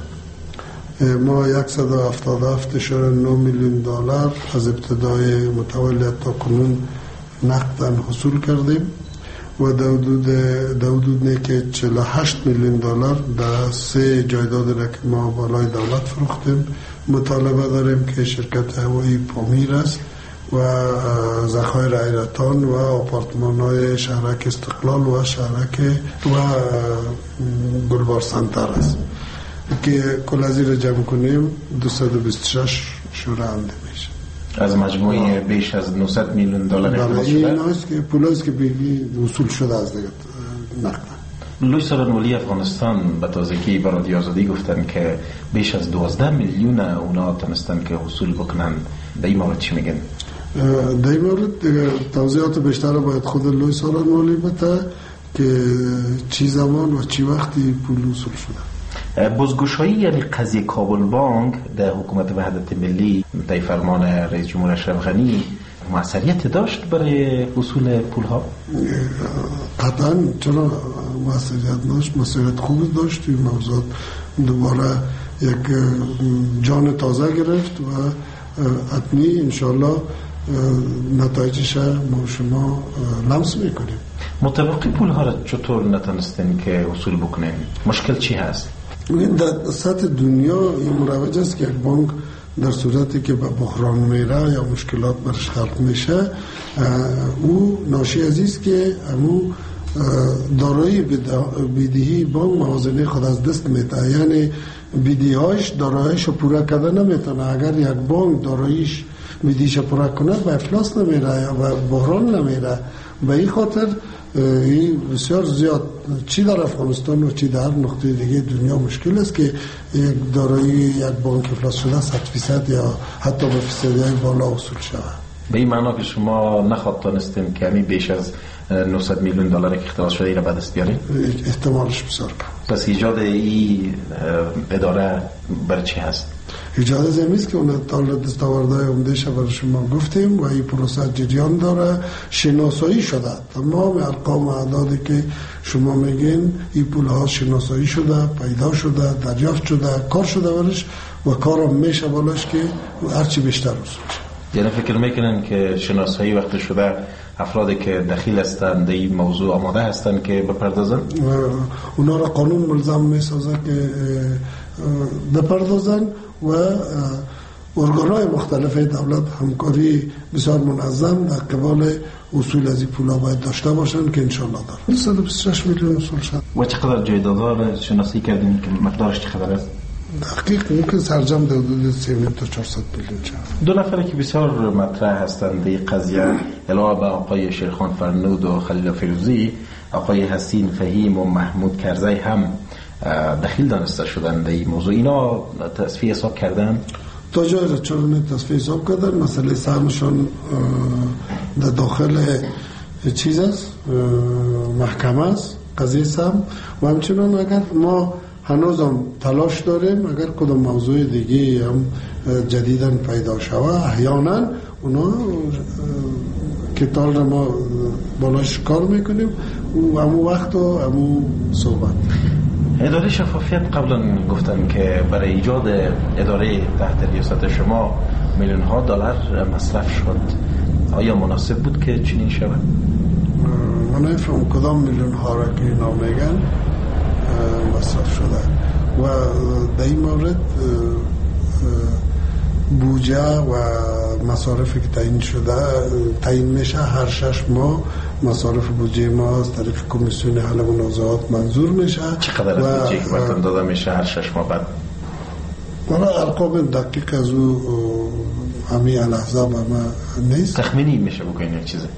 ما 177.9 میلیون دلار از ابتدای متولد تا کنون نقداً حصول کردیم و در حدود که 48 میلیون دلار در 3 جایداد را که ما بالای دولت فروختیم. مطالبه داریم که شرکت هوایی پامیر است و ذخایر ایرتان و آپارتمان های شهرک استقلال و شهرک و گلبار سنتر است که کل از این را جمع کنیم 226 شوره آمده میشه از مجموعه بیش از 900 میلیون دلار اختلاس شده. این است که پولیس که بگی وصول شده از دیگه نقد. لوی سالن افغانستان به تازگی به رادیو آزادی گفتن که بیش از 12 میلیون اونا تونستن که حصول بکنن. در این مورد چی میگن؟ در این مورد توضیحات بیشتر باید خود لوی سالن بده که چی زمان و چی وقتی پول وصول شده. بازگشایی یعنی قضیه کابل بانک در حکومت وحدت ملی در فرمان رئیس جمهور اشرف غنی موثریت داشت برای وصول پول ها؟ قطعا چرا موثریت داشت، موثریت خوب داشت. این موضوع دوباره یک جان تازه گرفت و حتمی انشالله نتایجش ما شما لمس میکنیم. متوقع پول ها را چطور نتونستین که وصول بکنین؟ مشکل چی هست؟ در سطح دنیا این مروج است که یک بانک در صورتی که به بحران میره یا مشکلات برش خلق میشه او ناشی عزیز که امو دارایی بیدهی بانک موازنه خود از دست میده، یعنی بیدهی‌هاش داراییش رو پورا کرده نمیتونه. اگر یک بانک داراییش بیدهیش پورا کنه به افلاس نمیره یا به بحران نمیره. به این خاطر این بسیار زیاد چی در افغانستان و چی در نقطه دیگه دنیا مشکل است که یک دارایی یک بانک افلاس شده 100% یا حتی به فیصدی‌های بالا وصول شود. به این معنا که شما نخواستانستین که همین بیش از 900 میلیون دلار که اختلاس شده را به دست بیارین؟ احتمالش بسیار کم. پس ایجاد این اداره برای چی هست؟ ایجاد زمیست که اون دستاوردهای عمده‌اش برای شما گفتیم و این پروسه جریان داره. شناسایی شده تمام ارقام و اعدادی که شما میگین این پولها شناسایی شده، پیدا شده، دریافت شده، کار شده برش و کارم میشه بالاش که هرچی بیشتر وصول شه. یعنی فکر میکنن که شناسایی وقت شده افرادی که دخیل هستند در این موضوع آماده هستند که بپردازن؟ اونا را قانون ملزم میسازه که بپردازن و ارگان‌های مختلف دولت همکاری بسیار منظم در قبال اصول از این پولا باید داشته باشن که انشالله دارن. 126 میلیون اصول شد. و چقدر جایدادها را شناسی کردین که مقدارش چقدر است؟ دقیق ممکن سرجم در حدود 3 میلیون تا 400 میلیون شد. دو نفری که بسیار مطرح هستند این قضیه علاوه بر آقای شیرخان فرنود و خلیل فیروزی، آقای حسین فهیم و محمود کرزی هم دخیل دانسته شدند در این موضوع. اینا تصفیه حساب کردن؟ تا جای را چرا تصفیه حساب کردن؟ مسئله سهمشان در داخل چیز است، محکمه است قضیه سهم. و همچنان اگر ما هنوز هم تلاش داریم اگر کدام موضوع دیگه هم جدیداً پیدا شود احیانا اونا کتال را ما بالاش کار میکنیم و همون وقت و همون صحبت. اداره شفافیت قبلا گفتن که برای ایجاد اداره تحت ریاست شما میلیون ها دلار مصرف شد. آیا مناسب بود که چنین شود؟ من نفهم کدام میلیون ها را که اینا میگن مصرف شده و در این مورد بودجه و مصارفی که تعیین شده تعیین میشه هر 6 ماه مصارف بودجه ما از طریق کمیسیون حل منازعات منظور میشه. چقدر از بودجه که براتون داده میشه هر 6 ماه بعد؟ برای ارقام دقیق از او همین لحظه با ما نیست. تخمینی میشه بکنین یک چیزه؟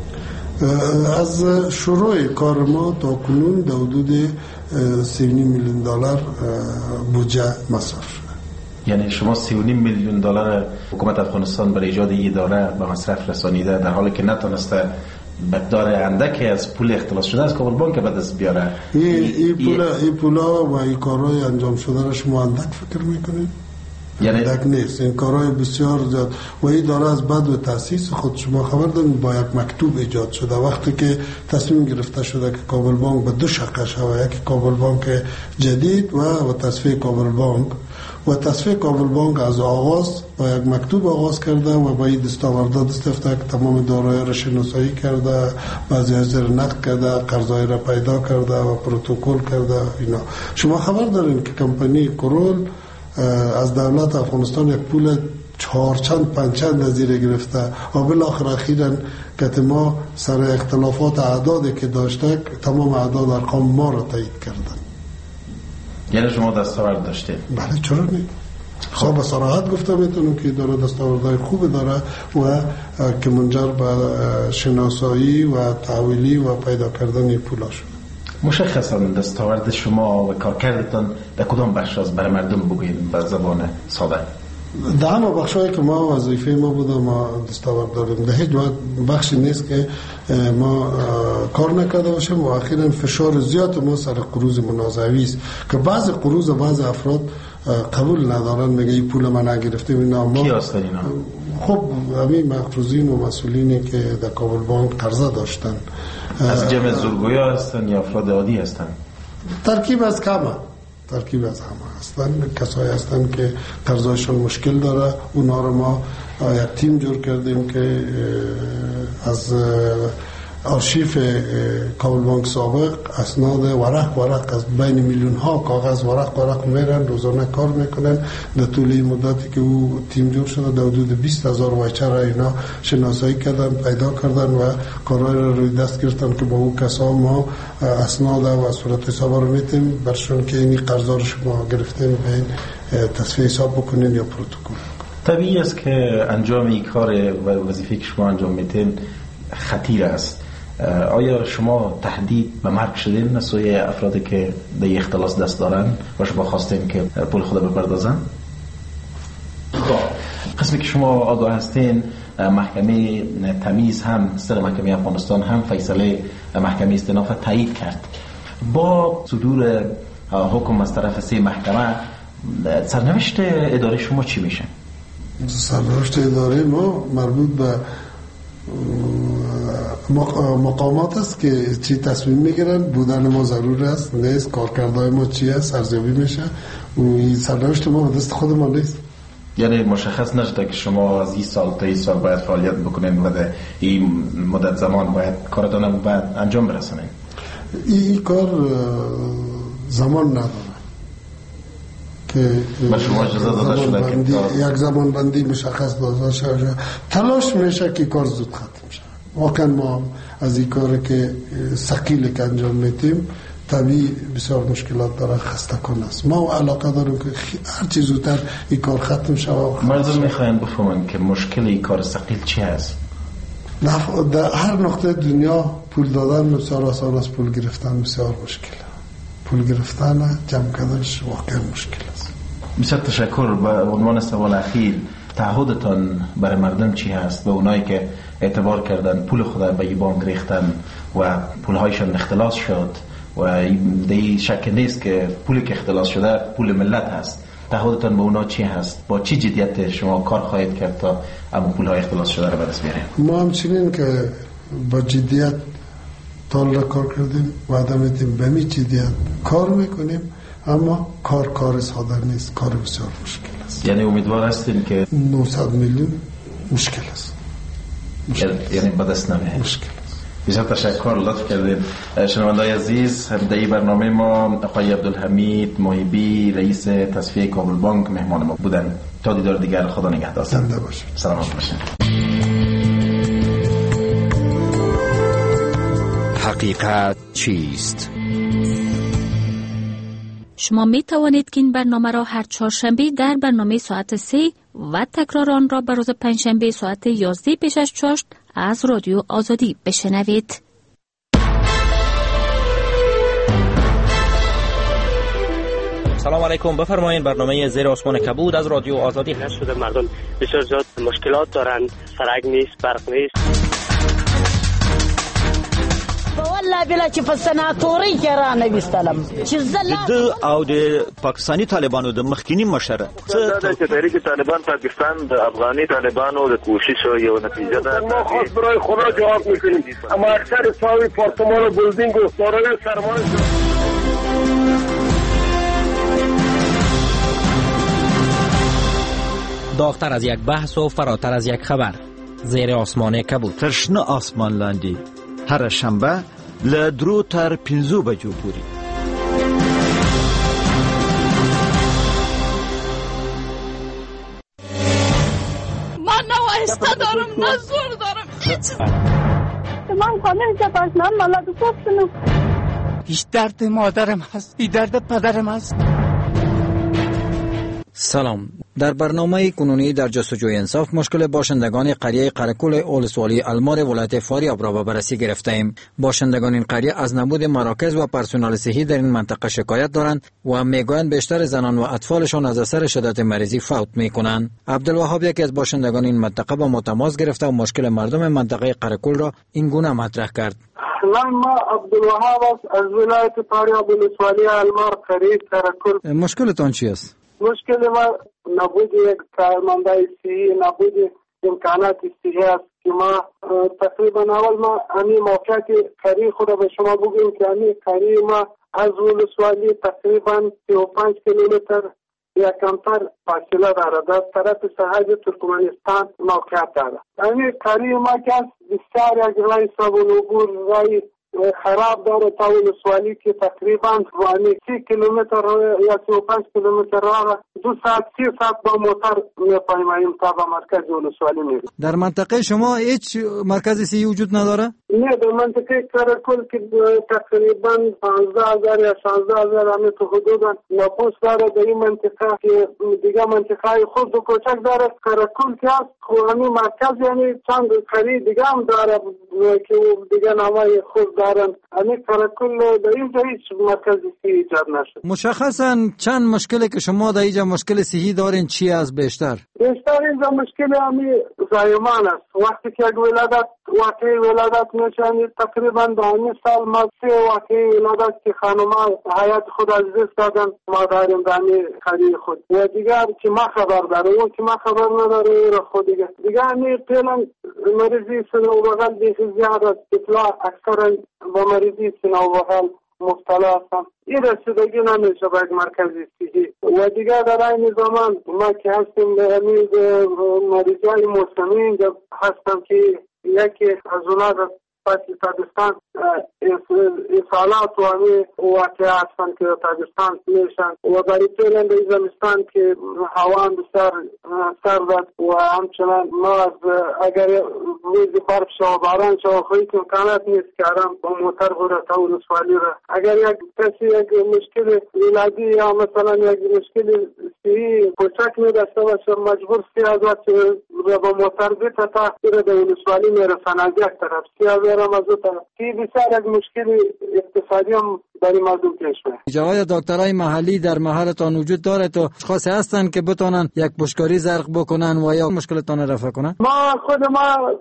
از شروع کار ما تا کنون در حدود 3.5 میلیون دلار بودجه مصرف شده. یعنی شما 3.5 میلیون دلار حکومت افغانستان برای ایجاد این اداره به مصرف رسانیده در حالی که نتونسته مقدار اندکی از پول اختلاس شده از کابل بانک به دست بیاره. این پولا و این کارهای انجام شده را شما اندک فکر میکنید؟ یعنی اندک نیست. این کارهای بسیار زیاد و این اداره از بعد و تاسیس خود شما خبر دارید با یک مکتوب ایجاد شده. وقتی که تصمیم گرفته شده که کابل بانک به 2 شاخه شود، یک کابل بانک جدید و تصفیه کابل بانک و تصفیه کابل بانک از آغاز با یک مکتوب آغاز کرده و با این دستاوردات دستفته که تمام دارایی را شناسایی کرده، بعضی از را نقد کرده، قرضایی را پیدا کرده و پروتکل کرده. اینا شما خبر دارین که کمپانی کرول از دولت افغانستان یک پول 4-5 نظیره گرفته و بالاخره اخیراً که ما سر اختلافات اعدادی که داشته تمام اعداد ارقام ما را تایید کردن. یعنی شما دستاورد داشته؟ بله چرا نه؟ خب به صراحت گفته میتونم که داره دستاوردهای خوب داره و که منجر به شناسایی و تحویلی و پیدا کردن پولا شده. مشخصا دستاورد شما و کارکردتان در کدام بخش از برای مردم بگویید به زبان ساده؟ در همه بخشایی که ما وظیفه ما بوده ما دستاورد داریم. در هیچ بخشی نیست که ما کار نکرده باشیم و اخیراً فشار زیاد ما سر قروض منازعوی است که بعض قروض بعض افراد قبول ندارن، میگه این پول ما نگرفتیم. اینا ما کی هستن اینا؟ خب همین مقروضین و مسئولینی که در کابل بانک قرضه داشتن از جمع زورگویا هستن یا افراد عادی هستن؟ ترکیب از همه هستن. کسایی هستن که قرضایشون مشکل داره. اونا رو ما یک تیم جور کردیم که از آرشیف کابل بانک سابق اسناد ورق از بین میلیون ها کاغذ ورق میرن، روزانه کار میکنن. در طول این مدتی که او تیم جور شده در حدود 20,000 وایچه را اینا شناسایی کردن، پیدا کردن و کارهای را روی دست گرفتن که با او کسا ما اسناد و صورت حساب رو میتیم برشون که اینی قرضا رو شما گرفتیم به تصفیه حساب بکنین یا پروتکل. طبیعی است که انجام این کار و وظیفه که شما انجام میتین خطیر است. آیا شما تهدید به مرگ شدین نسوی افرادی که در اختلاس دست دارن و شما خواستین که پول خود بپردازن؟ قسمی که شما آگاه هستین محکمه تمیز هم سر محکمه افغانستان هم فیصله محکمه استئناف تایید کرد. با صدور حکم از طرف 3 محکمه سرنوشت اداره شما چی میشه؟ سرنوشت اداره ما مربوط به مقامات است که چی تصمیم میگیرن. بودن ما ضرور است نیست، کارکردهای ما چی است ارزیابی میشه و این سرنوشت ما به دست خود ما نیست. یعنی مشخص نشده که شما از این سال تا این سال باید فعالیت بکنین و در این مدت زمان باید کارتان باید انجام برسونین؟ این کار زمان نداره. که شما اجازه داده شده یک زمان بندی مشخص داده شده. تلاش میشه که کار زود ختم شه. واقعا ما از این کاری که ثقیل که انجام میدیم طبیعی بسیار مشکلات داره، خسته کن است. ما علاقه داریم که هر چیز زودتر این کار ختم شود. مردم میخواین بفهمن که مشکل این کار ثقیل چی است؟ در هر نقطه دنیا پول دادن بسیار آسان است، پول گرفتن بسیار مشکل. پول گرفتن جمع کردنش واقعا مشکل است. بسیار تشکر. به عنوان سوال اخیر، تعهدتان برای مردم چی هست؟ به اونایی که اعتبار کردن پول خود به این بانک ریختن و پولهایشان اختلاس شد و دی شک نیست که پولی که اختلاس شده پول ملت هست، تعهدتان به اونا چی هست؟ با چی جدیت شما کار خواهید کرد تا اما پولهای اختلاس شده رو به دست بیارید؟ ما همچنین که با جدیت تال را کار کردیم، وعده میدیم به می جدیت کار میکنیم، اما کار ساده نیست، کار بسیار مشکل است. یعنی امیدوار هستیم که 900 میلیون مشکل است. یعنی به دست نمیاد. مشکل. بسیار تشکر، لطف کردید. شنونده‌های عزیز، در این برنامه ما آقای عبدالحمید محیبی رئیس تصفیه کابل بانک مهمان ما بودند. تا دیدار دیگر، خدا نگهدار. زنده باشید. سلامت باشید. حقیقت چیست؟ شما می توانید که این برنامه را هر چهارشنبه در برنامه ساعت 3 و تکرار آن را به روز پنجشنبه ساعت 11 پیش از چاشت از رادیو آزادی بشنوید. سلام علیکم، بفرمایید. برنامه زیر آسمان کبود از رادیو آزادی شده. مردم بسیار زیاد مشکلات دارند، سرک نیست، برق نیست. والله بلا چې په سناتوري کې را نه وستلم چې د او د پاکستانی طالبانو د مخکینی مشره دا چې تحریک طالبان پاکستان د افغاني طالبانو د کوشش یو نتیجه ده. ما خاص برای خدا جواب میکنیم، اما اکثر ساوی پارتمان و بلدینگ و سارای سرمایه داغتر از یک بحث و فراتر از یک خبر. زیر آسمان کبود. تشنه آسمان لاندی هر شنبه له 3 تر 5 بجو پورې. من نه وایسته دارم نه زور دارم هیچ. من خانه که پاشنم مالا دو پستنم. هیچ درد مادرم هست، این درد پدرم هست. سلام. در برنامه کنونی در جستجوی انصاف مشکل باشندگان قریه قرکول اولسوالی المار ولایت فاریاب را به بررسی گرفته‌ایم. باشندگان این قریه از نبود مراکز و پرسنل صحی در این منطقه شکایت دارند و میگویند بیشتر زنان و اطفالشان از اثر شدت مریضی فوت میکنند. عبدالوهاب یکی از باشندگان این منطقه با ما تماس گرفته و مشکل مردم منطقه قرکول را این گونه مطرح کرد. ما عبدالوهاب از ولایت فاریاب اولسوالی المار قریه قرکول. مشکلتان چی است؟ مشکل ما نبود یک کارمندای صحی، نبود امکانات صحی است که ما تقریبا اول ما همین موقعیت قریه خود به شما بگویم که همین قریه ما از ولسوالی تقریبا 35 کیلومتر یا کمتر فاصله دارد. در طرف سرحد ترکمنستان موقعیت دارد. همین قریه ما که بسیار یک رای صابون عبور رای خراب داره تا ولسوالی که تقریبا 30 کیلومتر یا 35 کیلومتر راه 2 ساعت 3 ساعت با موتر میپیماییم تا به مرکز ولسوالی میریم. در منطقه شما هیچ مرکز صحی وجود نداره؟ نه، در منطقه قرکول که تقریبا 15000 یا 16000 همه تو حدودا نفوس داره. در این منطقه که دیگه منطقه خود و کوچک داره قرکول که هست همین مرکز، یعنی چند قریه دیگه هم داره که دیگه نامای خود دارن. همین قرکول در اینجا هیچ مرکز صحی ایجاد نشد. مشخصا چند مشکلی که شما در اینجا مشکل صحی دارین چی از بیشتر؟ بیشتر اینجا مشکل همین زایمان است. وقتی که واقعی ولادت میشن تقریبا به همین سال ما 3 واقعی ولادت که خانمان حیات خود از دست دادن ما داریم در همین قریه خود. و دیگر که ما خبر داره و که ما خبر نداره را خود دیگر همین فعلا مریضی سنو بغل دیگه زیاد اطلاع اکثرا با مریضی سنو بغل مبتلا هستم. این رسیدگی نمیشه به یک مرکزی صحی. و دیگر در این زمان ما که هستیم به همین مریضای موسمی اینجا هستم که یکی از اونا فصل تابستان اصالات و همه واقعه هستند که تابستان میشن و برای پیلند زمستان که هوا هم بسیار سرد است و همچنان ما اگر روز برف شو باران شو خیلی امکانات نیست که آرام با موتر بره تا ولسوالی را. اگر یک کسی یک مشکل ولادی یا مثلا یک مشکل صحی کوچک می داشته باشه مجبور 3000 را با موتر بیت تا به ولسوالی میرسن از یک طرف 3000 هم از دو طرف. این بسیار یک مشکل اقتصادی هم برای مردم پیش میاد. جای دکترای محلی در محلتان وجود داره تو خاصه هستن که بتونن یک پشتکاری زرق بکنن و یا مشکلتان رفع کنن؟ ما خود ما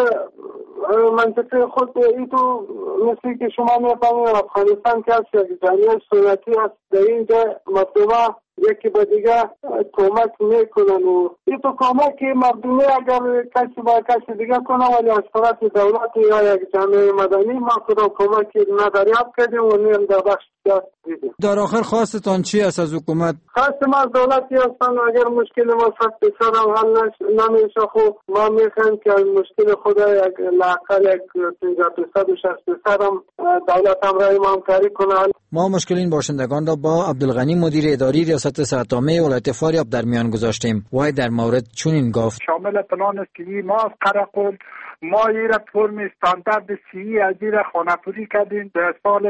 منطقه خود این تو مثل که شما میفهمید افغانستان که هست یک جامعه سنتی هست در اینجا مردم یکی به دیگه کمک میکنن و این تو کمک مردمی اگر کسی با کسی دیگه کنه ولی از طرف دولت یا یک جامعه مدنی ما خود کمک ندریافت کردیم و نیم در بخش دیدیم. در آخر خواستتان چی است از حکومت؟ خواست ما از دولتی هستن اگر مشکل ما 100% هم حل نمیشه خب ما میخوایم که از مشکل خود یک لااقل یک 50% و 60% هم دولت همراه ما همکاری کنه. ما مشکل این باشندگان را با عبدالغنی مدیر اداری ریاست صحت عامه ولایت فاریاب در میان گذاشتیم. وای در مورد چنین گفت: شامل پلان سی‌ای ما از قرقل ما ایره فرم استاندارد سی‌ای از ایره خانه‌پوری کردیم. در سال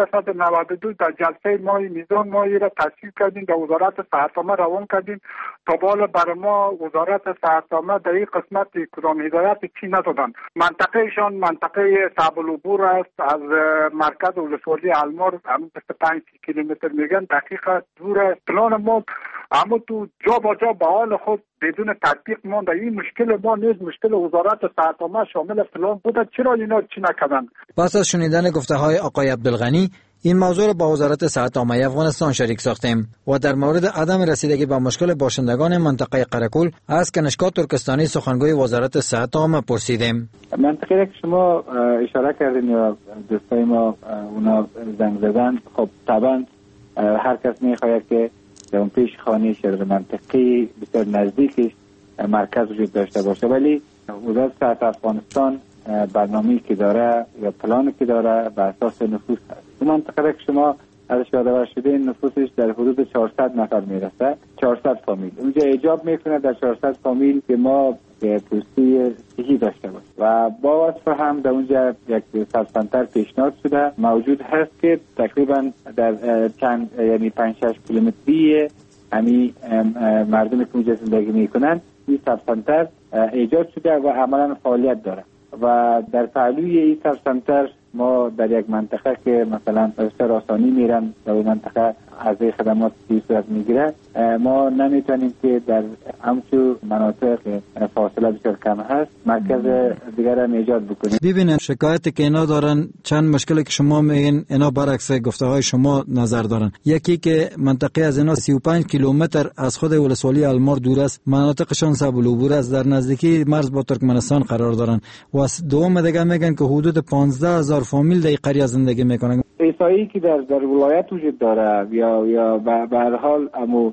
1392 در جلسه ما میزان ما ایره تصویب کردیم، در وزارت صحت عامه روان کردیم. تا بالا بر ما وزارت صحت عامه در این قسمت کدام هدایت چی ندادن. منطقهشان منطقه صعب العبور است، از مرکز ولسوالی المار 25 کیلومتر میگن، دقیقا دور است. پلان ما اما تو جا با جا به حال خود بدون تطبیق مانده. این مشکل ما نیست، مشکل وزارت صحت عامه شامل پلان بوده. چرا اینا چی نکردن؟ پس از شنیدن گفته های آقای عبدالغنی این موضوع را با وزارت صحت عامه افغانستان شریک ساختیم و در مورد عدم رسیدگی به مشکل باشندگان منطقه قرقل از کنشکا ترکستانی سخنگوی وزارت صحت عامه پرسیدیم. منطقه که شما اشاره کردین یا دوستای ما اونا زنگ زدن، خب طبعا هر کس میخواهد که در اون پیش خانه‌اش در منطقه بسیار نزدیکش مرکز وجود داشته باشه، ولی وزارت صحت افغانستان برنامه‌ای که داره یا پلانی که داره بر اساس نفوس هست. این منطقه که شما ازش یادآور شده نفوسش در حدود 400 نفر میرسه، 400 فامیل. اونجا ایجاب میکنه در 400 فامیل که ما پوستی صحی داشته باشیم و با وصف هم در اونجا یک سب سنتر پیشنهاد شده موجود هست که تقریبا در چند یعنی 5-6 کیلومتری همین مردمی که اونجا زندگی میکنن این سب سنتر ایجاد شده و عملا فعالیت داره و در پهلوی این سب سنتر ما در یک منطقه که مثلا بسیار آسانی میرن در اون منطقه از خدمات صورت میگیره، ما نمیتونیم که در همچون مناطق فاصله بسیار کم هست مرکز دیگر هم ایجاد بکنیم. ببینن شکایتی که اینا دارن، چند مشکلی که شما میگین اینا برعکس گفته های شما نظر دارن. یکی که منطقه از اینا 35 کیلومتر از خود ولسوالی المار دور است، مناطقشان صعب العبور است، در نزدیکی مرز با ترکمنستان قرار دارن و دوم دیگه میگن که حدود 15,000 فامیل در قریه زندگی میکنن. ایسایی که در ولایت وجود داره یا به هر حال امو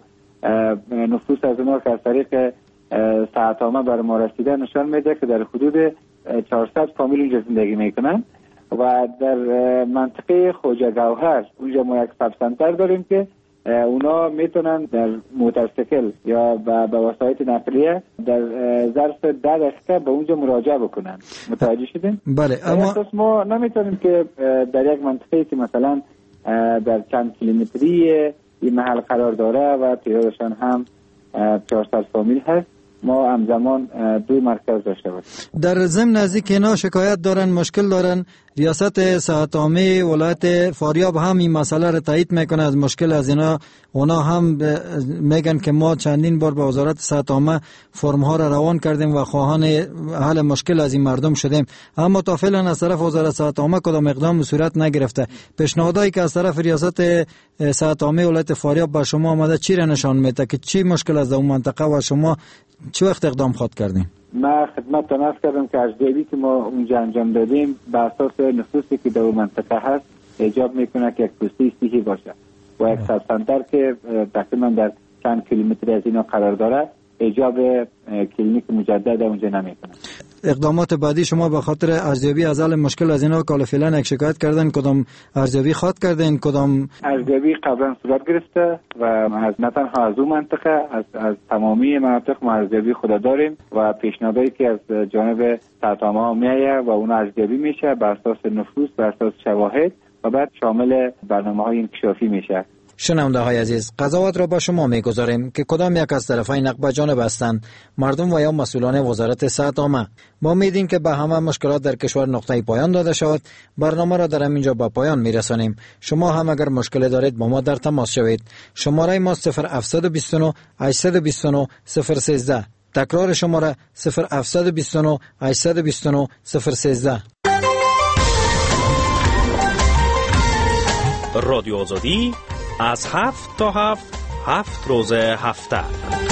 نفوس از اونها که از طریق صحت عامه بر ما رسیده نشان میده که در حدود 400 فامیل اینجا زندگی میکنن و در منطقه خوجه گوهر اونجا ما یک سب سنتر داریم که اونا میتونن در موتورسیکل یا به وسایط نقلیه در ظرف 10 دقیقه به اونجا مراجعه بکنن. متوجه شدین؟ بله، اما ما نمیتونیم که در یک منطقه که مثلا در چند کیلومتری این محل قرار داره و تعدادشان هم 400 فامیل هست ما همزمان دو مرکز داشته باشیم. در ضمن نزدیک اینا شکایت دارن، مشکل دارن، ریاست صحت عامه ولایت فاریاب هم این مسئله را تایید میکنه از مشکل از اینا. اونا هم میگن که ما چندین بار به وزارت صحت عامه فرم ها را روان کردیم و خواهان حل مشکل از این مردم شدیم، اما تا فعلا از طرف وزارت صحت عامه کدام اقدام صورت نگرفته. پیشنهادایی که از طرف ریاست صحت عامه ولایت فاریاب به شما آمده چی را نشان میده که چی مشکل از اون منطقه و شما چه وقت اقدام خواهد کردیم؟ ما خدمتتان عرض کردم که ارزیابی که ما اونجا انجام دادیم بر اساس نفوسی که در اون منطقه هست ایجاب میکنه که یک پوستی صحی باشه و یک سب سنتر که تقریبا در چند کیلومتر از اینا قرار داره ایجاب کلینیک مجدد اونجا نمیکنه. اقدامات بعدی شما به خاطر ارزیابی از حل مشکل از اینا که فعلا یک شکایت کردن، کدام ارزیابی خواد کردین؟ کدام ارزیابی قبلا صورت گرفته و از نه تنها از اون منطقه، از تمامی مناطق ما ارزیابی خود داریم و پیشنهادایی که از جانب تحت‌ها میآید و اون ارزیابی میشه بر اساس نفوذ، بر اساس شواهد و بعد شامل برنامه‌های انکشافی میشه. شنونده های عزیز، قضاوت را به شما میگذاریم که کدام یک از طرفین نقب جانب هستند، مردم و یا مسئولان وزارت صحت عامه. ما امیدیم که به همه مشکلات در کشور نقطه پایان داده شود. برنامه را در همینجا به پایان میرسانیم. شما هم اگر مشکل دارید با ما در تماس شوید. شماره ما 0729 829 013. تکرار شماره 0729 829 013. رادیو آزادی از 7 تا 7 روز هفته.